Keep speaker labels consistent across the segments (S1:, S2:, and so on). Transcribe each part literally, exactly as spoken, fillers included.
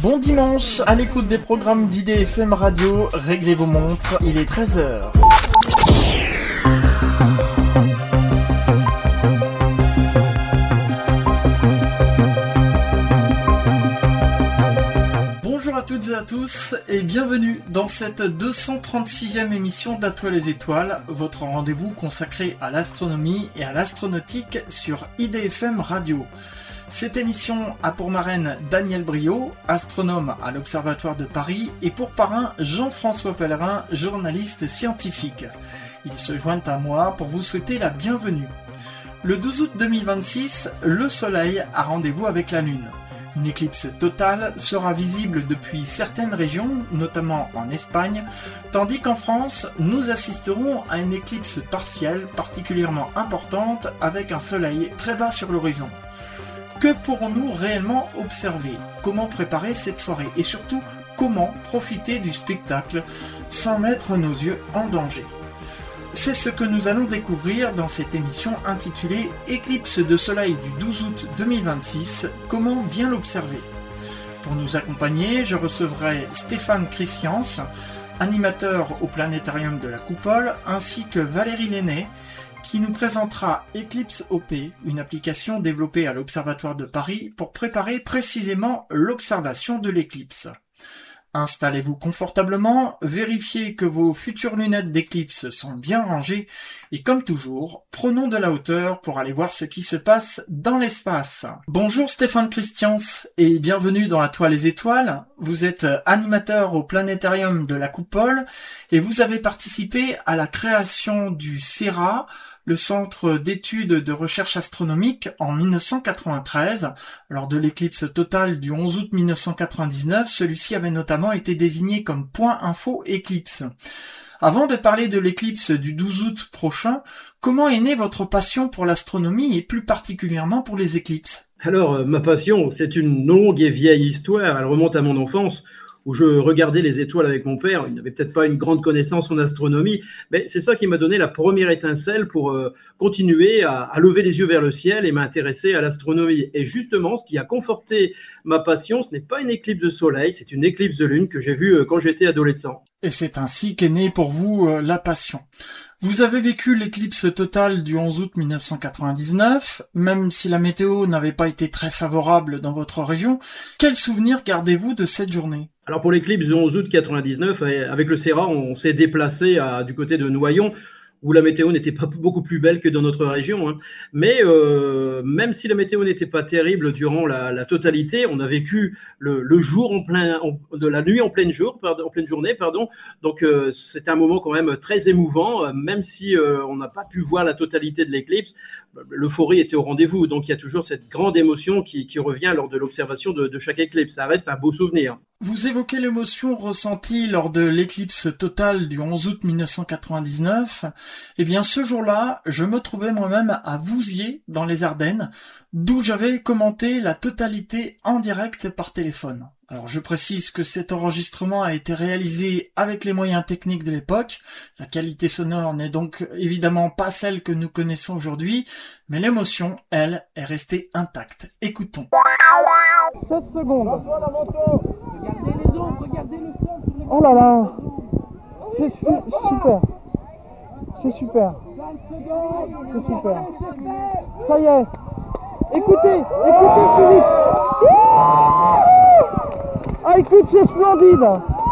S1: Bon dimanche, à l'écoute des programmes d'I D F M Radio, réglez vos montres, il est treize heures. Bonjour à toutes et à tous et bienvenue dans cette deux cent trente-sixième émission d'À toi les étoiles, votre rendez-vous consacré à l'astronomie et à l'astronautique sur I D F M Radio. Cette émission a pour marraine Daniel Briot, astronome à l'Observatoire de Paris, et pour parrain Jean-François Pellerin, journaliste scientifique. Ils se joignent à moi pour vous souhaiter la bienvenue. Le douze août deux mille vingt-six, le Soleil a rendez-vous avec la Lune. Une éclipse totale sera visible depuis certaines régions, notamment en Espagne, tandis qu'en France, nous assisterons à une éclipse partielle particulièrement importante avec un soleil très bas sur l'horizon. Que pourrons-nous réellement observer ? Comment préparer cette soirée ? Et surtout, comment profiter du spectacle sans mettre nos yeux en danger ? C'est ce que nous allons découvrir dans cette émission intitulée « Éclipse de soleil du douze août deux mille vingt-six, comment bien l'observer ?» Pour nous accompagner, je recevrai Stéphane Christians, animateur au Planétarium de la Coupole, ainsi que Valérie Lenné, qui nous présentera Eclipse O P, une application développée à l'Observatoire de Paris pour préparer précisément l'observation de l'éclipse. Installez-vous confortablement, vérifiez que vos futures lunettes d'éclipse sont bien rangées et comme toujours, prenons de la hauteur pour aller voir ce qui se passe dans l'espace. Bonjour Stéphane Christians et bienvenue dans À toi les étoiles. Vous êtes animateur au Planétarium de la Coupole et vous avez participé à la création du CERA, le Centre d'études de recherche astronomique, en mille neuf cent quatre-vingt-treize. Lors de l'éclipse totale du onze août mille neuf cent quatre-vingt-dix-neuf, celui-ci avait notamment été désigné comme point info éclipse. Avant de parler de l'éclipse du douze août prochain, comment est née votre passion pour l'astronomie et plus particulièrement pour les éclipses ?
S2: Alors, ma passion, c'est une longue et vieille histoire. Elle remonte à mon enfance, où je regardais les étoiles avec mon père. Il n'avait peut-être pas une grande connaissance en astronomie, mais c'est ça qui m'a donné la première étincelle pour euh, continuer à, à lever les yeux vers le ciel et m'intéresser à l'astronomie. Et justement, ce qui a conforté ma passion, ce n'est pas une éclipse de soleil, c'est une éclipse de lune que j'ai vue euh, quand j'étais adolescent.
S1: Et c'est ainsi qu'est née pour vous euh, la passion. Vous avez vécu l'éclipse totale du onze août mille neuf cent quatre-vingt-dix-neuf, même si la météo n'avait pas été très favorable dans votre région. Quel souvenir gardez-vous de cette journée ?
S2: Alors pour l'éclipse du onze août quatre-vingt-dix-neuf, avec le CERA, on s'est déplacé à, du côté de Noyon, où la météo n'était pas beaucoup plus belle que dans notre région. Hein. Mais euh, même si la météo n'était pas terrible durant la, la totalité, on a vécu le, le jour en plein, en, de la nuit en pleine jour, pardon, en pleine journée, pardon. Donc euh, c'est un moment quand même très émouvant, même si euh, on n'a pas pu voir la totalité de l'éclipse. L'euphorie était au rendez-vous, donc il y a toujours cette grande émotion qui, qui revient lors de l'observation de, de chaque éclipse. Ça reste un beau souvenir.
S1: Vous évoquez l'émotion ressentie lors de l'éclipse totale du onze août mille neuf cent quatre-vingt-dix-neuf. Eh bien, ce jour-là, je me trouvais moi-même à Vouziers, dans les Ardennes, d'où j'avais commenté la totalité en direct par téléphone. Alors, je précise que cet enregistrement a été réalisé avec les moyens techniques de l'époque. La qualité sonore n'est donc évidemment pas celle que nous connaissons aujourd'hui, mais l'émotion, elle, est restée intacte. Écoutons. seize secondes.
S3: Regardez les autres, regardez le fond.
S1: Oh là là, c'est su- super. C'est super. C'est super. Ça y est. Écoutez, écoutez plus vite. Ah, écoute, c'est splendide.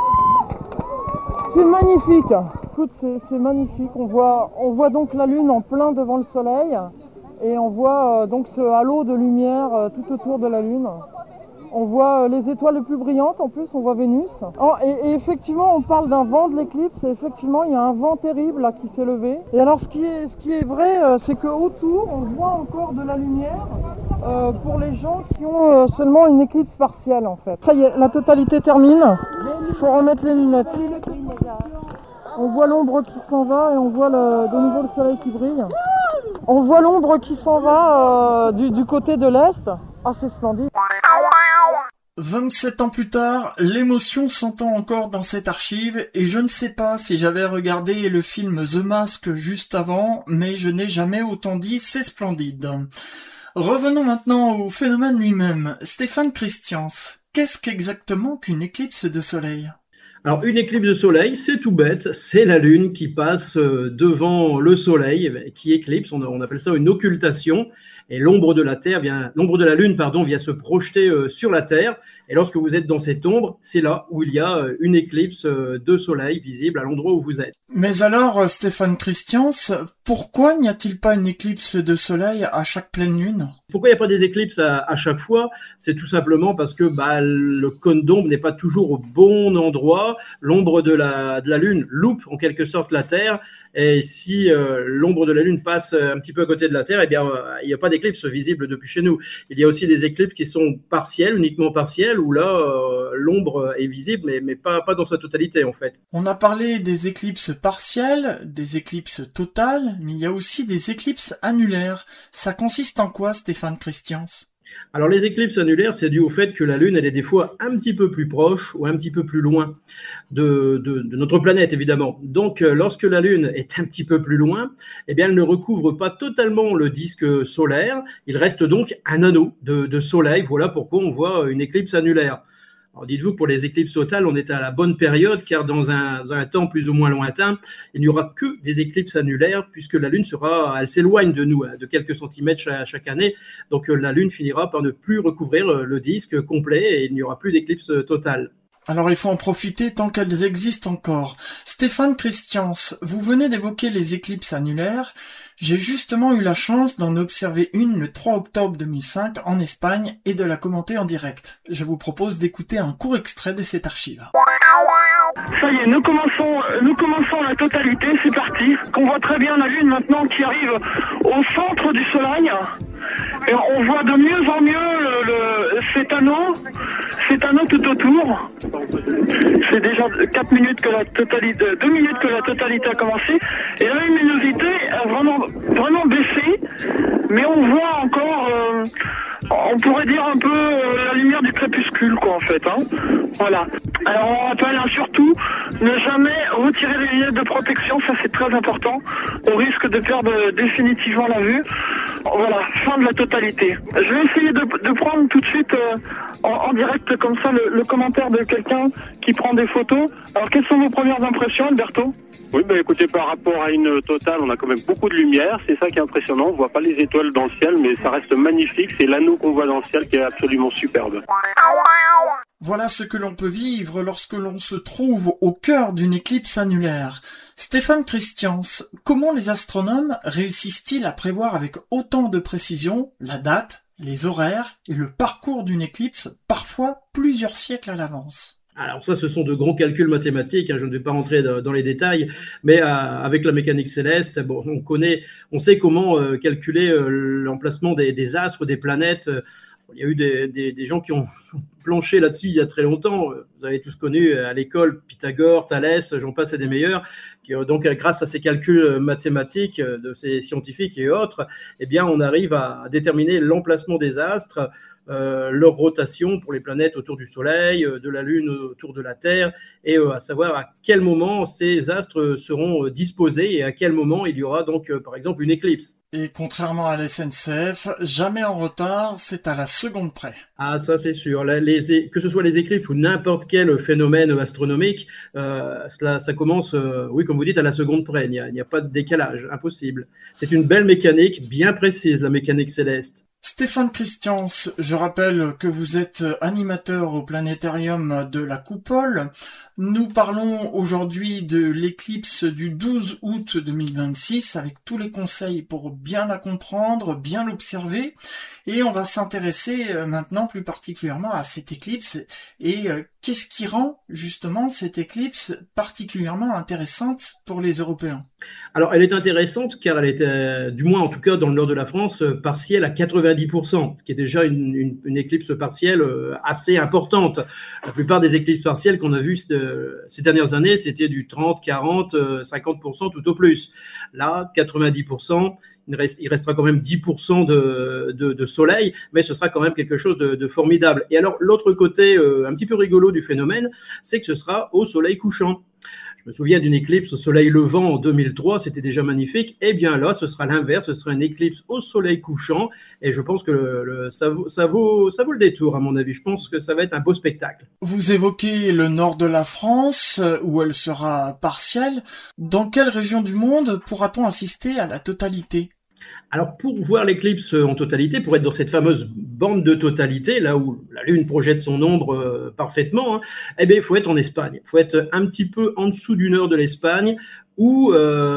S1: C'est magnifique. Écoute, c'est, c'est magnifique. On voit, on voit donc la Lune en plein devant le Soleil. Et on voit euh, donc ce halo de lumière euh, tout autour de la Lune. On voit les étoiles les plus brillantes, en plus on voit Vénus. Oh, et, et effectivement on parle d'un vent de l'éclipse, et effectivement il y a un vent terrible là qui s'est levé. Et alors ce qui est, ce qui est vrai, euh, c'est qu'autour on voit encore de la lumière euh, pour les gens qui ont euh, seulement une éclipse partielle en fait. Ça y est, la totalité termine, il faut remettre les lunettes. On voit l'ombre qui s'en va et on voit le, de nouveau le soleil qui brille. On voit l'ombre qui s'en va euh, du, du côté de l'Est. Ah, c'est splendide. vingt-sept ans plus tard, l'émotion s'entend encore dans cette archive et je ne sais pas si j'avais regardé le film The Mask juste avant, mais je n'ai jamais autant dit c'est splendide. Revenons maintenant au phénomène lui-même. Stéphane Christians, qu'est-ce qu'exactement qu'une éclipse de soleil ?
S2: Alors, une éclipse de soleil, c'est tout bête, c'est la Lune qui passe devant le soleil, qui éclipse, on appelle ça une occultation, et l'ombre de la Terre vient, l'ombre de la Lune, pardon, vient se projeter sur la Terre, et lorsque vous êtes dans cette ombre, c'est là où il y a une éclipse de soleil visible à l'endroit où vous êtes.
S1: Mais alors, Stéphane Christians, pourquoi n'y a-t-il pas une éclipse de soleil à chaque pleine lune ?
S2: Pourquoi il n'y a pas des éclipses à, à chaque fois ? C'est tout simplement parce que bah, le cône d'ombre n'est pas toujours au bon endroit. L'ombre de la, de la Lune loupe en quelque sorte la Terre. Et si euh, l'ombre de la Lune passe un petit peu à côté de la Terre, eh bien, euh, il n'y a pas d'éclipse visible depuis chez nous. Il y a aussi des éclipses qui sont partielles, uniquement partielles, où là, euh, l'ombre est visible, mais, mais pas, pas dans sa totalité, en fait.
S1: On a parlé des éclipses partielles, des éclipses totales, mais il y a aussi des éclipses annulaires. Ça consiste en quoi, Stéphane Christians ?
S2: Alors les éclipses annulaires, c'est dû au fait que la Lune, elle est des fois un petit peu plus proche ou un petit peu plus loin de, de, de notre planète, évidemment. Donc euh, lorsque la Lune est un petit peu plus loin, eh bien, elle ne recouvre pas totalement le disque solaire. Il reste donc un anneau de, de soleil. Voilà pourquoi on voit une éclipse annulaire. Alors dites-vous que pour les éclipses totales, on est à la bonne période, car dans un, un temps plus ou moins lointain, il n'y aura que des éclipses annulaires, puisque la Lune sera, elle s'éloigne de nous, de quelques centimètres chaque, chaque année. Donc la Lune finira par ne plus recouvrir le disque complet et il n'y aura plus d'éclipse totale.
S1: Alors il faut en profiter tant qu'elles existent encore. Stéphane Christians, vous venez d'évoquer les éclipses annulaires. J'ai justement eu la chance d'en observer une le trois octobre deux mille cinq en Espagne et de la commenter en direct. Je vous propose d'écouter un court extrait de cette archive.
S4: Ça y est, nous commençons, nous commençons la totalité, c'est parti. On voit très bien la Lune maintenant qui arrive au centre du Soleil. Et on voit de mieux en mieux le, le, cet anneau, cet anneau tout autour. C'est déjà quatre minutes que la totalité, deux minutes que la totalité a commencé. Et la luminosité a vraiment, vraiment baissé. Mais on voit encore, euh, on pourrait dire un peu euh, la lumière du crépuscule, quoi, en fait. Hein. Voilà. Alors on rappelle hein, surtout ne jamais retirer les lunettes de protection, ça c'est très important. On risque de perdre définitivement la vue. Voilà, fin de la totalité. Je vais essayer de, de prendre tout de suite euh, en, en direct comme ça le, le commentaire de quelqu'un qui prend des photos. Alors quelles sont vos premières impressions, Alberto ?
S5: Oui, bah écoutez, par rapport à une totale, on a quand même beaucoup de lumière, c'est ça qui est impressionnant. On voit pas les étoiles dans le ciel, mais ça reste magnifique. C'est l'anneau qu'on voit dans le ciel qui est absolument superbe.
S1: Voilà ce que l'on peut vivre lorsque l'on se trouve au cœur d'une éclipse annulaire. Stéphane Christians, comment les astronomes réussissent-ils à prévoir avec autant de précision la date, les horaires et le parcours d'une éclipse, parfois plusieurs siècles à l'avance ?
S2: Alors ça, ce sont de grands calculs mathématiques, hein, je ne vais pas rentrer dans les détails, mais euh, avec la mécanique céleste, bon, on connaît, on sait comment euh, calculer euh, l'emplacement des, des astres, des planètes. Il y a eu des, des, des gens qui ont planché là-dessus il y a très longtemps. Vous avez tous connu à l'école Pythagore, Thalès, j'en passe et des meilleurs. Qui, donc, grâce à ces calculs mathématiques de ces scientifiques et autres, eh bien, on arrive à déterminer l'emplacement des astres, euh, leur rotation pour les planètes autour du Soleil, de la Lune autour de la Terre, et euh, à savoir à quel moment ces astres seront disposés et à quel moment il y aura donc, euh, par exemple, une éclipse.
S1: Et contrairement à la S N C F, jamais en retard, c'est à la seconde près.
S2: Ah, ça c'est sûr. Les, les, que ce soit les éclipses ou n'importe quel phénomène astronomique, euh, cela, ça commence, euh, oui, comme vous dites, à la seconde près. Il n'y a, il n'y a pas de décalage, impossible. C'est une belle mécanique, bien précise, la mécanique céleste.
S1: Stéphane Christians, je rappelle que vous êtes animateur au planétarium de la Coupole. Nous parlons aujourd'hui de l'éclipse du douze août deux mille vingt-six avec tous les conseils pour bien la comprendre, bien l'observer. Et on va s'intéresser maintenant plus particulièrement à cette éclipse et qu'est-ce qui rend justement cette éclipse particulièrement intéressante pour les Européens.
S2: Alors, elle est intéressante car elle est, euh, du moins en tout cas dans le nord de la France, euh, partielle à quatre-vingt-dix pour cent, ce qui est déjà une, une, une éclipse partielle euh, assez importante. La plupart des éclipses partielles qu'on a vues euh, ces dernières années, c'était du trente, quarante, cinquante pour cent tout au plus. Là, quatre-vingt-dix pour cent, il, reste, il restera quand même dix pour cent de, de, de soleil, mais ce sera quand même quelque chose de, de formidable. Et alors, l'autre côté euh, un petit peu rigolo du phénomène, c'est que ce sera au soleil couchant. Je me souviens d'une éclipse au soleil levant en deux mille trois, c'était déjà magnifique. Eh bien là, ce sera l'inverse, ce sera une éclipse au soleil couchant. Et je pense que le, le, ça, vaut, ça, vaut, ça vaut le détour, à mon avis. Je pense que ça va être un beau spectacle.
S1: Vous évoquez le nord de la France, où elle sera partielle. Dans quelle région du monde pourra-t-on assister à la totalité ?
S2: Alors, pour voir l'éclipse en totalité, pour être dans cette fameuse bande de totalité, là où la Lune projette son ombre euh, parfaitement, hein, eh bien, il faut être en Espagne. Il faut être un petit peu en dessous du nord de l'Espagne, ou,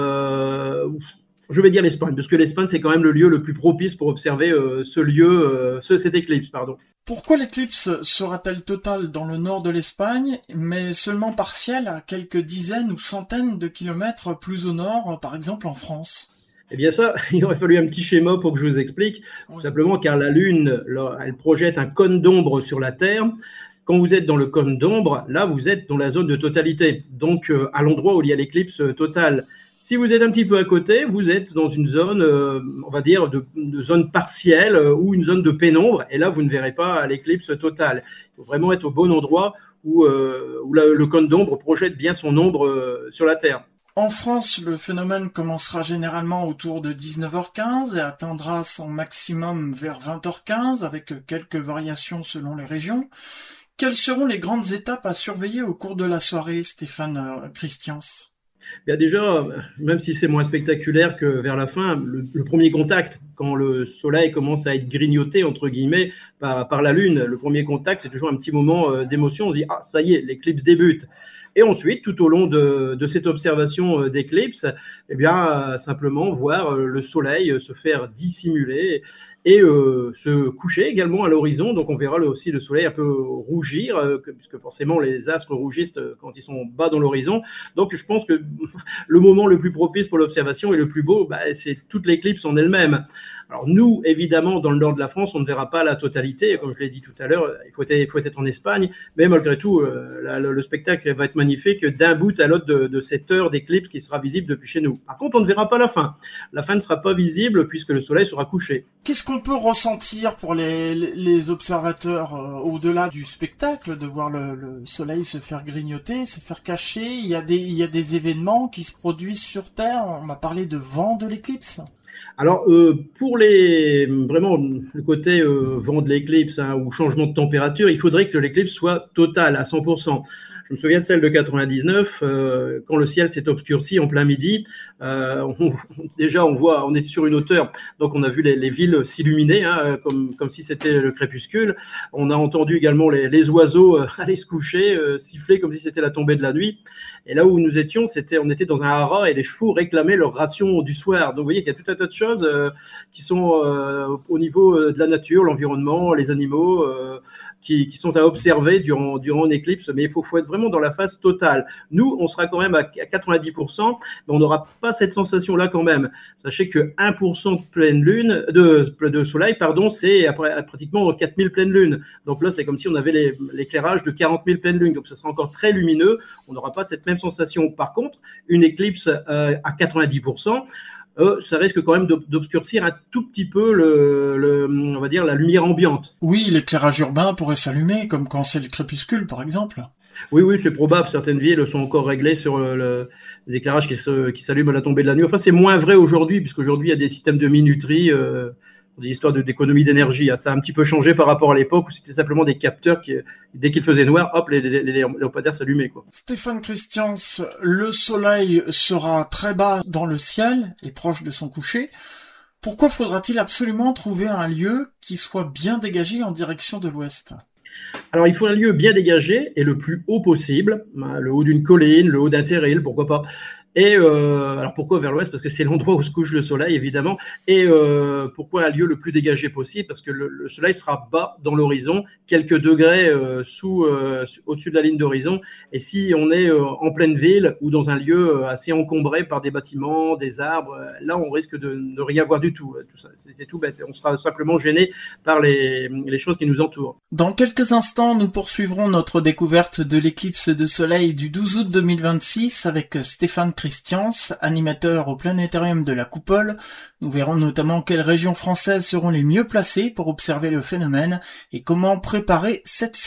S2: euh, je vais dire l'Espagne, parce que l'Espagne, c'est quand même le lieu le plus propice pour observer euh, ce lieu, euh, ce, cette éclipse, pardon.
S1: Pourquoi l'éclipse sera-t-elle totale dans le nord de l'Espagne, mais seulement partielle à quelques dizaines ou centaines de kilomètres plus au nord, par exemple en France ?
S2: Eh bien ça, il aurait fallu un petit schéma pour que je vous explique, tout simplement car la Lune, elle projette un cône d'ombre sur la Terre. Quand vous êtes dans le cône d'ombre, là, vous êtes dans la zone de totalité, donc euh, à l'endroit où il y a l'éclipse totale. Si vous êtes un petit peu à côté, vous êtes dans une zone, euh, on va dire, de, de zone partielle euh, ou une zone de pénombre, et là, vous ne verrez pas l'éclipse totale. Il faut vraiment être au bon endroit où, euh, où la, le cône d'ombre projette bien son ombre euh, sur la Terre.
S1: En France, le phénomène commencera généralement autour de dix-neuf heures quinze et atteindra son maximum vers vingt heures quinze avec quelques variations selon les régions. Quelles seront les grandes étapes à surveiller au cours de la soirée, Stéphane Christians ?
S2: Bien déjà, même si c'est moins spectaculaire que vers la fin, le, le premier contact, quand le soleil commence à être grignoté, entre guillemets, par, par la Lune, le premier contact, c'est toujours un petit moment d'émotion. On se dit « Ah, ça y est, l'éclipse débute ». Et ensuite, tout au long de, de cette observation d'éclipse, eh bien, euh, simplement voir euh, le soleil se faire dissimuler et euh, se coucher également à l'horizon. Donc, on verra le, aussi le soleil un peu rougir, euh, puisque forcément, les astres rougissent quand ils sont bas dans l'horizon. Donc, je pense que le moment le plus propice pour l'observation et le plus beau, bah, c'est toute l'éclipse en elle-même. Alors nous, évidemment, dans le nord de la France, on ne verra pas la totalité. Comme je l'ai dit tout à l'heure, il faut être, il faut être en Espagne. Mais malgré tout, euh, la, le, le spectacle va être magnifique d'un bout à l'autre de, de cette heure d'éclipse qui sera visible depuis chez nous. Par contre, on ne verra pas la fin. La fin ne sera pas visible puisque le soleil sera couché.
S1: Qu'est-ce qu'on peut ressentir pour les, les observateurs euh, au-delà du spectacle, de voir le, le soleil se faire grignoter, se faire cacher ? Il y a des, il y a des événements qui se produisent sur Terre. On m'a parlé de vent de l'éclipse.
S2: Alors, euh, pour les vraiment le côté euh, vent de l'éclipse hein, ou changement de température, il faudrait que l'éclipse soit totale à cent pour cent. Je me souviens de celle de quatre-vingt-dix-neuf, euh, quand le ciel s'est obscurci en plein midi. Euh, on, déjà, on voit, on est sur une hauteur, donc on a vu les, les villes s'illuminer, hein, comme, comme si c'était le crépuscule. On a entendu également les, les oiseaux euh, aller se coucher, euh, siffler comme si c'était la tombée de la nuit. Et là où nous étions, c'était, on était dans un haras et les chevaux réclamaient leur ration du soir. Donc vous voyez qu'il y a tout un tas de choses euh, qui sont euh, au niveau de la nature, l'environnement, les animaux, euh, qui, qui sont à observer durant, durant une éclipse. Mais il faut, faut être vraiment dans la phase totale. Nous, on sera quand même à quatre-vingt-dix pour cent, mais on n'aura pas cette sensation-là quand même. Sachez que un pour cent de pleine lune, de, de soleil, pardon, c'est après, pratiquement quatre mille pleines lunes. Donc là, c'est comme si on avait les, l'éclairage de quarante mille pleines lunes. Donc ce sera encore très lumineux. On n'aura pas cette même sensation. Par contre, une éclipse euh, à quatre-vingt-dix pour cent, euh, ça risque quand même d'obscurcir un tout petit peu le, le, on va dire, la lumière ambiante.
S1: Oui, l'éclairage urbain pourrait s'allumer, comme quand c'est le crépuscule, par exemple.
S2: Oui, oui, c'est probable. Certaines villes sont encore réglées sur le, le, les éclairages qui, se, qui s'allument à la tombée de la nuit. Enfin, c'est moins vrai aujourd'hui, puisqu'aujourd'hui, il y a des systèmes de minuterie, euh, des histoires de, d'économie d'énergie. Ça a un petit peu changé par rapport à l'époque où c'était simplement des capteurs qui, dès qu'il faisait noir, hop, les, les, les lampadaires s'allumaient, quoi.
S1: Stéphane Christians, le soleil sera très bas dans le ciel et proche de son coucher. Pourquoi faudra-t-il absolument trouver un lieu qui soit bien dégagé en direction de l'ouest ?
S2: Alors, il faut un lieu bien dégagé et le plus haut possible, le haut d'une colline, le haut d'un terril, pourquoi pas. Et euh, alors pourquoi vers l'ouest ? Parce que c'est l'endroit où se couche le soleil, évidemment. Et euh, pourquoi un lieu le plus dégagé possible ? Parce que le, le soleil sera bas dans l'horizon, quelques degrés euh, sous, euh, au-dessus de la ligne d'horizon. Et si on est euh, en pleine ville ou dans un lieu assez encombré par des bâtiments, des arbres, là on risque de ne rien voir du tout. Tout ça, c'est, c'est tout bête. On sera simplement gêné par les, les choses qui nous entourent.
S1: Dans quelques instants, nous poursuivrons notre découverte de l'éclipse de soleil du douze août deux mille vingt-six avec Stéphane Christians, animateur au planétarium de la Coupole. Nous verrons notamment quelles régions françaises seront les mieux placées pour observer le phénomène et comment préparer cette soirée.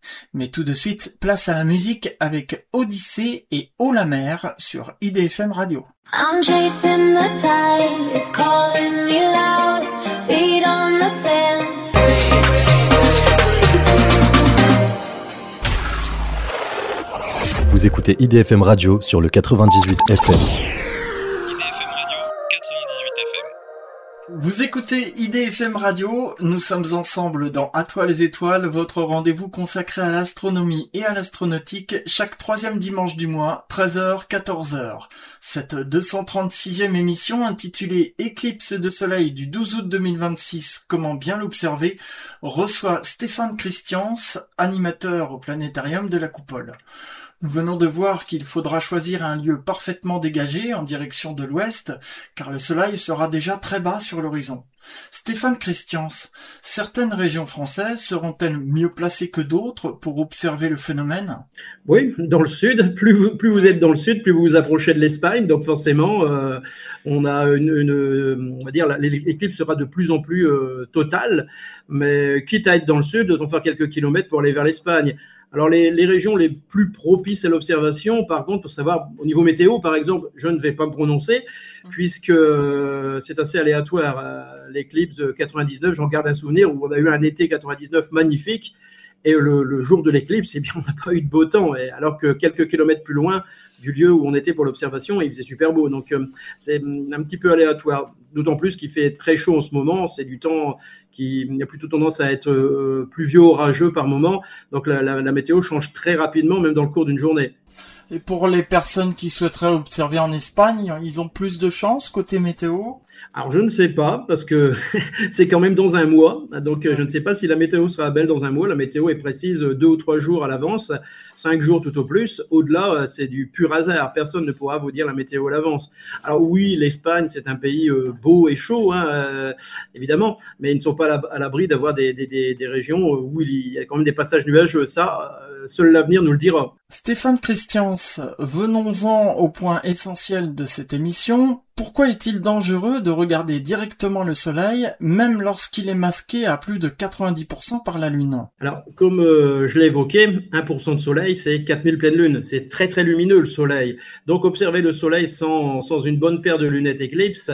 S1: Mais tout de suite, place à la musique avec Odyssée et Haut la mer sur I D F M Radio.
S6: I'm chasing the tide, it's calling me loud, feet on the sand.
S7: Vous écoutez I D F M Radio sur le quatre-vingt-dix-huit F M.
S1: Vous écoutez I D F M Radio, nous sommes ensemble dans À toi les étoiles, votre rendez-vous consacré à l'astronomie et à l'astronautique chaque troisième dimanche du mois, treize heures quatorze heures. Cette deux cent trente-sixième émission intitulée Éclipse de soleil du douze août deux mille vingt-six, comment bien l'observer, reçoit Stéphane Christians, animateur au planétarium de la Coupole. Nous venons de voir qu'il faudra choisir un lieu parfaitement dégagé en direction de l'ouest, car le soleil sera déjà très bas sur l'horizon. Stéphane Christians, certaines régions françaises seront-elles mieux placées que d'autres pour observer le phénomène ?
S2: Oui, dans le sud, plus vous, plus vous êtes dans le sud, plus vous vous approchez de l'Espagne, donc forcément, euh, on a une, une, on va dire, l'éclipse sera de plus en plus euh, totale, mais quitte à être dans le sud, autant faire quelques kilomètres pour aller vers l'Espagne. Alors, les, les régions les plus propices à l'observation, par contre, pour savoir, au niveau météo, par exemple, je ne vais pas me prononcer, puisque euh, c'est assez aléatoire. Euh, l'éclipse de quatre-vingt-dix-neuf, j'en garde un souvenir où on a eu un été quatre-vingt-dix-neuf magnifique, et le, le jour de l'éclipse, eh bien, on n'a pas eu de beau temps, et alors que quelques kilomètres plus loin du lieu où on était pour l'observation, il faisait super beau. Donc, euh, c'est un petit peu aléatoire. D'autant plus qu'il fait très chaud en ce moment. C'est du temps qui a plutôt tendance à être euh, pluvieux, orageux par moment. Donc, la, la, la météo change très rapidement, même dans le cours d'une journée.
S1: Et pour les personnes qui souhaiteraient observer en Espagne, ils ont plus de chance côté météo ?
S2: Alors, je ne sais pas, parce que c'est quand même dans un mois. Donc, je ne sais pas si la météo sera belle dans un mois. La météo est précise deux ou trois jours à l'avance, cinq jours tout au plus. Au-delà, c'est du pur hasard. Personne ne pourra vous dire la météo à l'avance. Alors oui, l'Espagne, c'est un pays beau et chaud, hein, euh, évidemment, mais ils ne sont pas à l'abri d'avoir des, des, des, des régions où il y a quand même des passages nuageux. Ça, seul l'avenir nous le dira.
S1: Stéphane Christians, venons-en au point essentiel de cette émission. Pourquoi est-il dangereux de regarder directement le soleil, même lorsqu'il est masqué à plus de quatre-vingt-dix pour cent par la Lune ?
S2: Alors, comme euh, je l'ai évoqué, un pour cent de soleil, c'est quatre mille pleines lunes. C'est très très lumineux le soleil. Donc, observer le soleil sans, sans une bonne paire de lunettes éclipse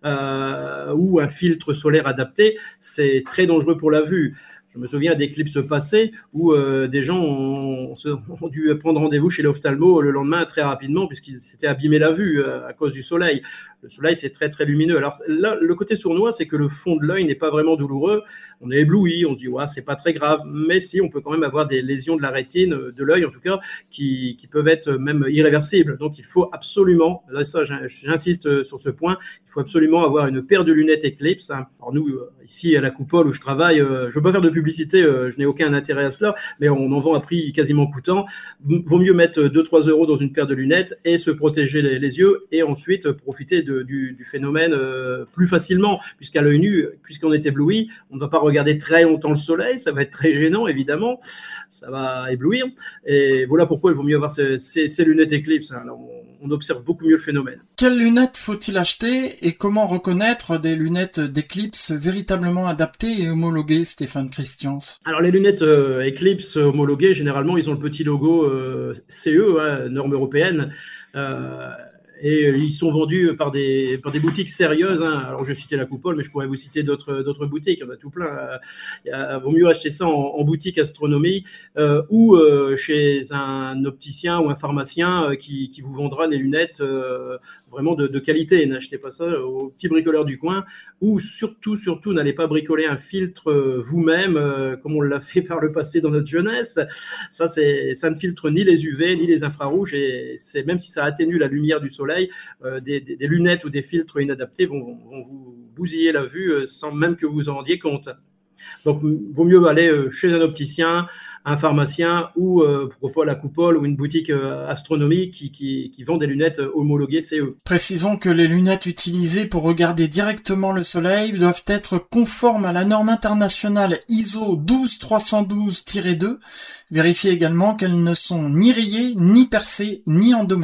S2: euh, ou un filtre solaire adapté, c'est très dangereux pour la vue. Je me souviens d'éclipses passées où euh, des gens ont, ont dû prendre rendez-vous chez l'ophtalmo le lendemain très rapidement puisqu'ils s'étaient abîmés la vue euh, à cause du soleil. Le soleil, c'est très, très lumineux. Alors là, le côté sournois, c'est que le fond de l'œil n'est pas vraiment douloureux. On est ébloui, on se dit, ouais, c'est pas très grave. Mais si, on peut quand même avoir des lésions de la rétine, de l'œil en tout cas, qui, qui peuvent être même irréversibles. Donc, il faut absolument, là, ça, j'insiste sur ce point, il faut absolument avoir une paire de lunettes éclipse. Alors nous, ici, à la Coupole où je travaille, je ne veux pas faire de publicité, je n'ai aucun intérêt à cela, mais on en vend à prix quasiment coûtant. Vaut mieux mettre deux à trois euros dans une paire de lunettes et se protéger les, les yeux et ensuite profiter de De, du, du phénomène euh, plus facilement, puisqu'à l'œil nu, puisqu'on est ébloui, on ne va pas regarder très longtemps le soleil, ça va être très gênant évidemment, ça va éblouir, et voilà pourquoi il vaut mieux avoir ces, ces, ces lunettes éclipse, hein. Alors, on, on observe beaucoup mieux le phénomène.
S1: Quelles lunettes faut-il acheter et comment reconnaître des lunettes d'éclipse véritablement adaptées et homologuées, Stéphane Christians ? Alors
S2: les lunettes euh, éclipse homologuées, généralement ils ont le petit logo euh, C E, hein, norme européenne, euh, et ils sont vendus par des, par des boutiques sérieuses, hein. Alors, je citais la Coupole, mais je pourrais vous citer d'autres, d'autres boutiques. Il y en a tout plein. Il vaut mieux acheter ça en, en boutique astronomie euh, ou euh, chez un opticien ou un pharmacien euh, qui, qui vous vendra des lunettes euh, vraiment de, de qualité. N'achetez pas ça au petit bricoleur du coin ou surtout, surtout, n'allez pas bricoler un filtre euh, vous-même euh, comme on l'a fait par le passé dans notre jeunesse. Ça, c'est, ça ne filtre ni les U V ni les infrarouges et c'est, même si ça atténue la lumière du soleil, Euh, des, des, des lunettes ou des filtres inadaptés vont, vont, vont vous bousiller la vue euh, sans même que vous vous en rendiez compte. Donc, il vaut mieux aller euh, chez un opticien, un pharmacien ou, euh, pourquoi pas, la Coupole ou une boutique euh, astronomie qui, qui, qui vend des lunettes homologuées C E.
S1: Précisons que les lunettes utilisées pour regarder directement le soleil doivent être conformes à la norme internationale I S O douze trois cent douze tiret deux. Vérifiez également qu'elles ne sont ni rayées, ni percées, ni endommagées.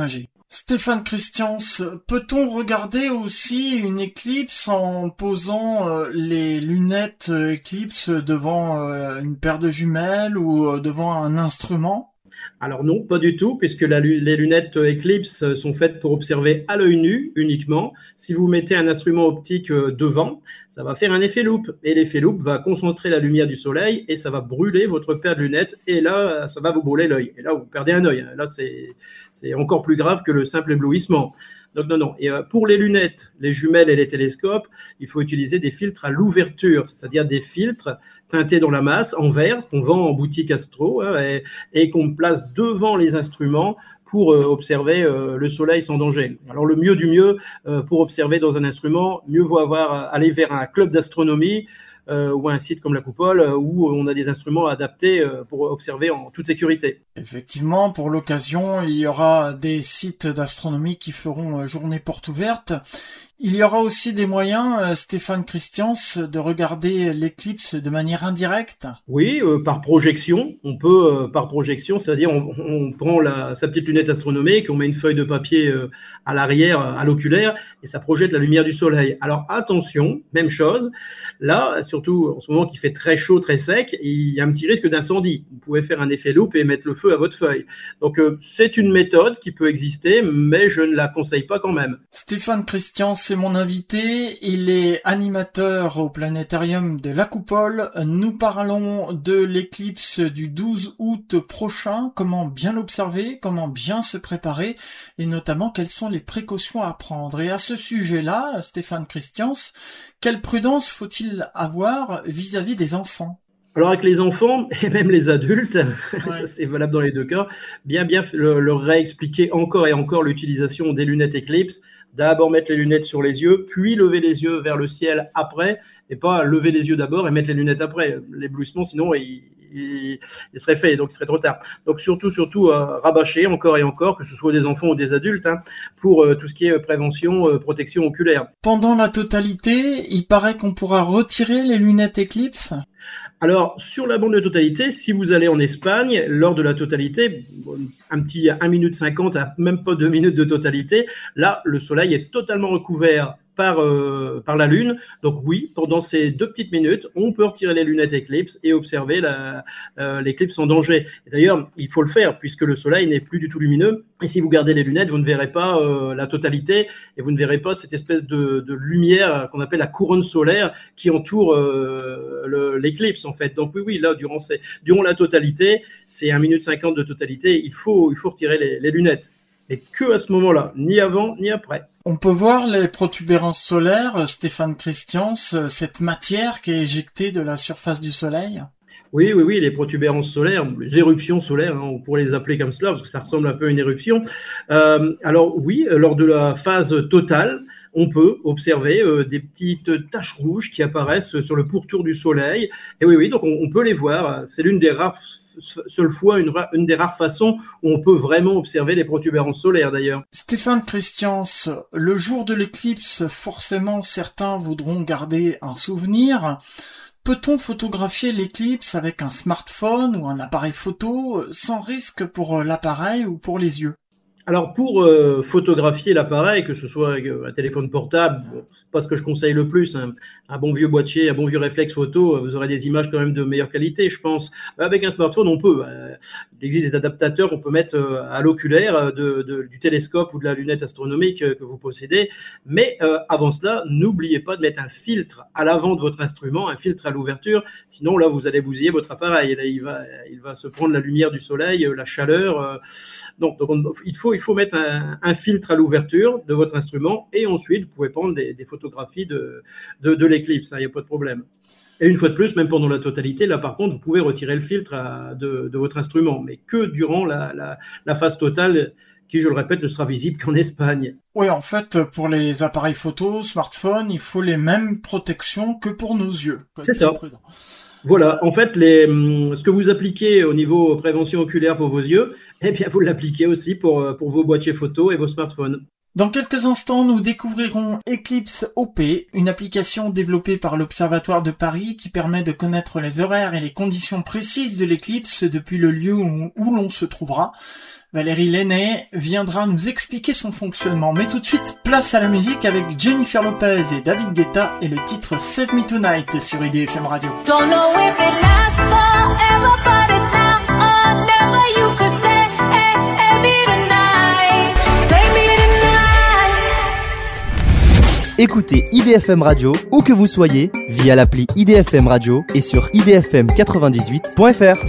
S1: Stéphane Christians, peut-on regarder aussi une éclipse en posant euh, les lunettes euh, éclipse devant euh, une paire de jumelles ou euh, devant un instrument ?
S2: Alors non, pas du tout, puisque la, les lunettes Eclipse sont faites pour observer à l'œil nu uniquement. Si vous mettez un instrument optique devant, ça va faire un effet loupe. Et l'effet loupe va concentrer la lumière du soleil et ça va brûler votre paire de lunettes. Et là, ça va vous brûler l'œil. Et là, vous perdez un œil. Là, c'est, c'est encore plus grave que le simple éblouissement. Donc non, non. Et euh, pour les lunettes, les jumelles et les télescopes, il faut utiliser des filtres à l'ouverture, c'est-à-dire des filtres teintés dans la masse, en verre, qu'on vend en boutique Astro, hein, et, et qu'on place devant les instruments pour euh, observer euh, le soleil sans danger. Alors le mieux du mieux, euh, pour observer dans un instrument, mieux vaut avoir aller vers un club d'astronomie, Euh, ou un site comme la Coupole euh, où on a des instruments adaptés euh, pour observer en toute sécurité.
S1: Effectivement, pour l'occasion, il y aura des sites d'astronomie qui feront euh, journée porte ouverte. Il y aura aussi des moyens, euh, Stéphane Christians, de regarder l'éclipse de manière indirecte.
S2: Oui, euh, par projection. On peut, euh, par projection, c'est-à-dire on, on prend la, sa petite lunette astronomique, on met une feuille de papier euh, à l'arrière, à l'oculaire, et ça projette la lumière du soleil. Alors attention, même chose. Là, surtout en ce moment qui fait très chaud, très sec, il y a un petit risque d'incendie. Vous pouvez faire un effet loupe et mettre le feu à votre feuille. Donc euh, c'est une méthode qui peut exister, mais je ne la conseille pas quand même.
S1: Stéphane Christians, c'est mon invité. Il est animateur au planétarium de la Coupole. Nous parlons de l'éclipse du douze août prochain. Comment bien l'observer, comment bien se préparer et notamment quelles sont les précautions à prendre. Et à ce sujet-là, Stéphane Christians, quelle prudence faut-il avoir vis-à-vis des enfants ?
S2: Alors avec les enfants et même les adultes, ouais. Ça c'est valable dans les deux cas, bien bien le, leur réexpliquer encore et encore l'utilisation des lunettes Eclipse. D'abord mettre les lunettes sur les yeux, puis lever les yeux vers le ciel après, et pas lever les yeux d'abord et mettre les lunettes après. L'éblouissement, sinon, il, il, il serait fait, donc il serait trop tard. Donc surtout, surtout, euh, rabâcher encore et encore, que ce soit des enfants ou des adultes, hein, pour euh, tout ce qui est prévention, euh, protection oculaire.
S1: Pendant la totalité, il paraît qu'on pourra retirer les lunettes Eclipse ?
S2: Alors, sur la bande de totalité, si vous allez en Espagne, lors de la totalité, un petit un minute cinquante, même pas deux minutes de totalité, là, le soleil est totalement recouvert par, euh, par la Lune. Donc oui, pendant ces deux petites minutes, on peut retirer les lunettes Eclipse et observer la, euh, l'éclipse en danger. Et d'ailleurs, il faut le faire puisque le soleil n'est plus du tout lumineux. Et si vous gardez les lunettes, vous ne verrez pas euh, la totalité et vous ne verrez pas cette espèce de, de lumière qu'on appelle la couronne solaire qui entoure euh, le, l'éclipse en fait. Donc oui, oui, là, durant, ces, durant la totalité, c'est un minute cinquante de totalité, il faut, il faut retirer les, les lunettes. Et que à ce moment-là, ni avant, ni après.
S1: On peut voir les protubérances solaires, Stéphane Christians, cette matière qui est éjectée de la surface du soleil ?
S2: Oui, oui, oui, les protubérances solaires, les éruptions solaires, hein, on pourrait les appeler comme cela, parce que ça ressemble un peu à une éruption. Euh, alors oui, lors de la phase totale, on peut observer euh, des petites taches rouges qui apparaissent sur le pourtour du soleil. Et oui, oui, donc on, on peut les voir. C'est l'une des rares seule fois, une, une des rares façons où on peut vraiment observer les protubérances solaires d'ailleurs.
S1: Stéphane Christians, le jour de l'éclipse, forcément certains voudront garder un souvenir. Peut-on photographier l'éclipse avec un smartphone ou un appareil photo sans risque pour l'appareil ou pour les yeux ?
S2: Alors pour euh, photographier l'appareil, que ce soit un téléphone portable, bon, c'est pas ce que je conseille le plus, hein. Un bon vieux boîtier, un bon vieux réflexe photo, vous aurez des images quand même de meilleure qualité, je pense. Avec un smartphone, on peut. Euh, il existe des adaptateurs qu'on peut mettre euh, à l'oculaire de, de, du télescope ou de la lunette astronomique euh, que vous possédez. Mais euh, avant cela, n'oubliez pas de mettre un filtre à l'avant de votre instrument, un filtre à l'ouverture. Sinon, là, vous allez bousiller votre appareil. Et là, il va, il va se prendre la lumière du soleil, la chaleur. Euh, donc, donc on, il faut il faut mettre un, un filtre à l'ouverture de votre instrument et ensuite vous pouvez prendre des, des photographies de, de, de l'éclipse, il n'y a pas de problème. Et une fois de plus, même pendant la totalité, là par contre, vous pouvez retirer le filtre à, de, de votre instrument, mais que durant la, la, la phase totale qui, je le répète, ne sera visible qu'en Espagne.
S1: Oui, en fait, pour les appareils photo, smartphones, il faut les mêmes protections que pour nos yeux.
S2: C'est ça. Prudent. Voilà, en fait, les, ce que vous appliquez au niveau prévention oculaire pour vos yeux, eh bien, vous l'appliquez aussi pour, pour vos boîtiers photo et vos smartphones.
S1: Dans quelques instants, nous découvrirons Eclipse O P, une application développée par l'Observatoire de Paris qui permet de connaître les horaires et les conditions précises de l'éclipse depuis le lieu où, où l'on se trouvera. Valérie Lenné viendra nous expliquer son fonctionnement. Mais tout de suite, place à la musique avec Jennifer Lopez et David Guetta et le titre Save Me Tonight sur I D F M Radio.
S6: Don't know if it lasts forever, but it's now or never. You could say, hey, hey, me tonight. Save me tonight.
S8: Écoutez I D F M Radio où que vous soyez via l'appli I D F M Radio et sur i d f m quatre-vingt-dix-huit point f r.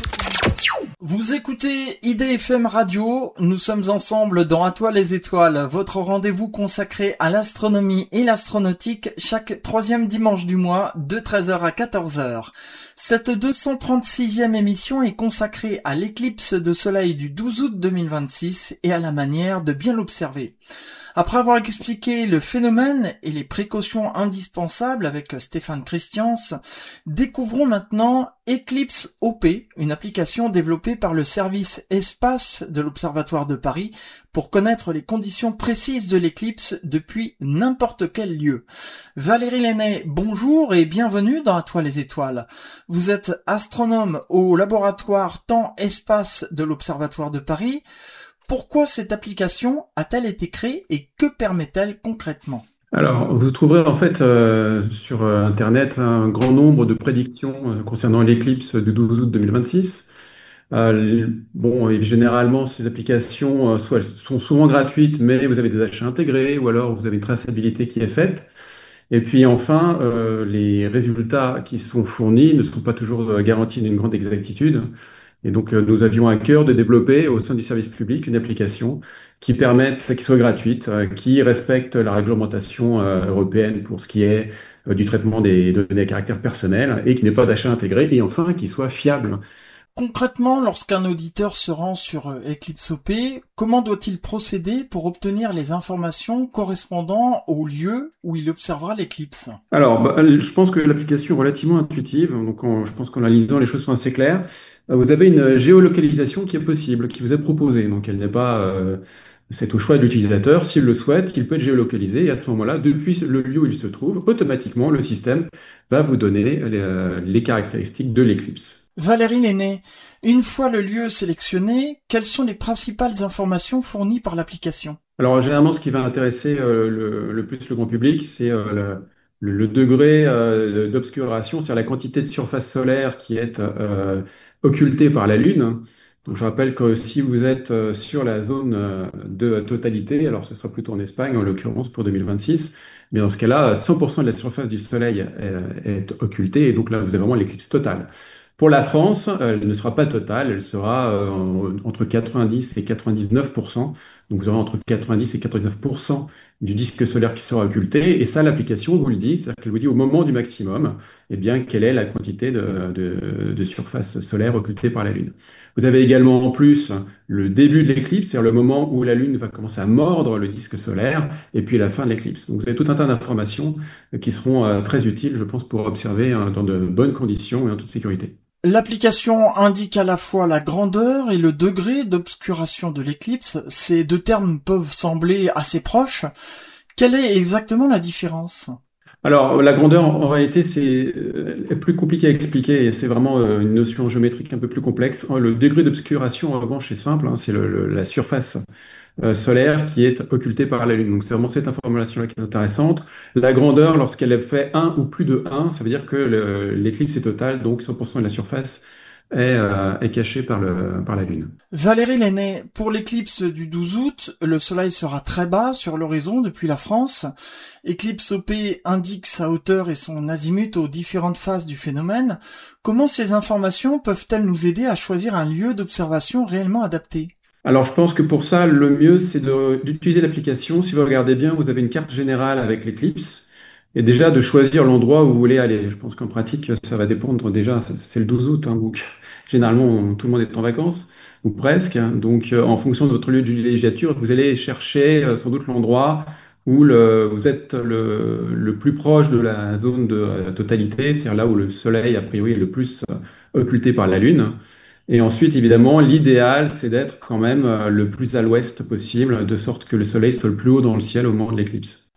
S1: Vous écoutez I D F M Radio, nous sommes ensemble dans À toi les étoiles, votre rendez-vous consacré à l'astronomie et l'astronautique chaque troisième dimanche du mois de treize heures à quatorze heures. Cette deux cent trente-sixième émission est consacrée à l'éclipse de soleil du douze août deux mille vingt-six et à la manière de bien l'observer. Après avoir expliqué le phénomène et les précautions indispensables avec Stéphane Christians, découvrons maintenant Eclipse O P, une application développée par le service Espace de l'Observatoire de Paris pour connaître les conditions précises de l'éclipse depuis n'importe quel lieu. Valérie Lenné, bonjour et bienvenue dans À toi les étoiles. Vous êtes astronome au laboratoire Temps-Espace de l'Observatoire de Paris. Pourquoi cette application a-t-elle été créée et que permet-elle concrètement ?
S9: Alors, vous trouverez en fait euh, sur euh, Internet un grand nombre de prédictions euh, concernant l'éclipse du douze août deux mille vingt-six. Euh, bon, et généralement, ces applications euh, soit elles sont souvent gratuites, mais vous avez des achats intégrés, ou alors vous avez une traçabilité qui est faite. Et puis enfin, euh, les résultats qui sont fournis ne sont pas toujours euh, garantis d'une grande exactitude. Et donc, euh, nous avions à cœur de développer au sein du service public une application qui permette, qui soit gratuite, euh, qui respecte la réglementation euh, européenne pour ce qui est euh, du traitement des données à caractère personnel et qui n'ait pas d'achat intégré et enfin qui soit fiable.
S1: Concrètement, lorsqu'un auditeur se rend sur Eclipse O P, comment doit-il procéder pour obtenir les informations correspondant au lieu où il observera l'éclipse ?
S9: Alors, bah, je pense que l'application est relativement intuitive, donc en, je pense qu'en la lisant, les choses sont assez claires. Vous avez une géolocalisation qui est possible, qui vous est proposée, donc elle n'est pas... Euh, c'est au choix de l'utilisateur. S'il le souhaite, il peut être géolocalisé et à ce moment-là, depuis le lieu où il se trouve, automatiquement, le système va vous donner les, les caractéristiques de l'éclipse.
S1: Valérie Lenné, une fois le lieu sélectionné, quelles sont les principales informations fournies par l'application ?
S9: Alors généralement, ce qui va intéresser euh, le, le plus le grand public, c'est euh, le, le, le degré euh, d'obscuration, c'est-à-dire la quantité de surface solaire qui est euh, occultée par la Lune. Donc je rappelle que si vous êtes euh, sur la zone euh, de totalité, alors ce sera plutôt en Espagne en l'occurrence pour deux mille vingt-six, mais dans ce cas-là, cent pour cent de la surface du Soleil est, est occultée et donc là, vous avez vraiment l'éclipse totale. Pour la France, elle ne sera pas totale, elle sera euh, entre quatre-vingt-dix et quatre-vingt-dix-neuf pour cent. Donc vous aurez entre quatre-vingt-dix et quatre-vingt-dix-neuf pour cent du disque solaire qui sera occulté. Et ça, l'application vous le dit, c'est-à-dire qu'elle vous dit au moment du maximum, eh bien, quelle est la quantité de, de, de surface solaire occultée par la Lune. Vous avez également en plus le début de l'éclipse, c'est-à-dire le moment où la Lune va commencer à mordre le disque solaire, et puis la fin de l'éclipse. Donc vous avez tout un tas d'informations qui seront euh, très utiles, je pense, pour observer euh, dans de bonnes conditions et en toute sécurité.
S1: L'application indique à la fois la grandeur et le degré d'obscuration de l'éclipse. Ces deux termes peuvent sembler assez proches. Quelle est exactement la différence ?
S9: Alors, la grandeur, en réalité, c'est euh, plus compliqué à expliquer. C'est vraiment euh, une notion géométrique un peu plus complexe. Le degré d'obscuration, en revanche, est simple. Hein, c'est le, le, la surface euh, solaire qui est occultée par la Lune. Donc, c'est vraiment cette information-là qui est intéressante. La grandeur, lorsqu'elle fait un ou plus de un, ça veut dire que le, l'éclipse est totale, donc cent pour cent de la surface est, euh, est cachée par, le, par la Lune.
S1: Valérie Lenné, pour l'éclipse du douze août, le soleil sera très bas sur l'horizon depuis la France. Eclipse O P indique sa hauteur et son azimut aux différentes phases du phénomène. Comment ces informations peuvent-elles nous aider à choisir un lieu d'observation réellement adapté ?
S9: Alors, je pense que pour ça, le mieux, c'est de, d'utiliser l'application. Si vous regardez bien, vous avez une carte générale avec l'éclipse. Et déjà, de choisir l'endroit où vous voulez aller. Je pense qu'en pratique, ça va dépendre déjà, c'est le douze août, hein, donc généralement, tout le monde est en vacances, ou presque. Donc, euh, en fonction de votre lieu de villégiature, vous allez chercher euh, sans doute l'endroit où le, vous êtes le, le plus proche de la zone de euh, totalité, c'est-à-dire là où le soleil, a priori, est le plus euh, occulté par la Lune. Et ensuite, évidemment, l'idéal, c'est d'être quand même euh, le plus à l'ouest possible, de sorte que le soleil soit le plus haut dans le ciel au moment de l'éclipse.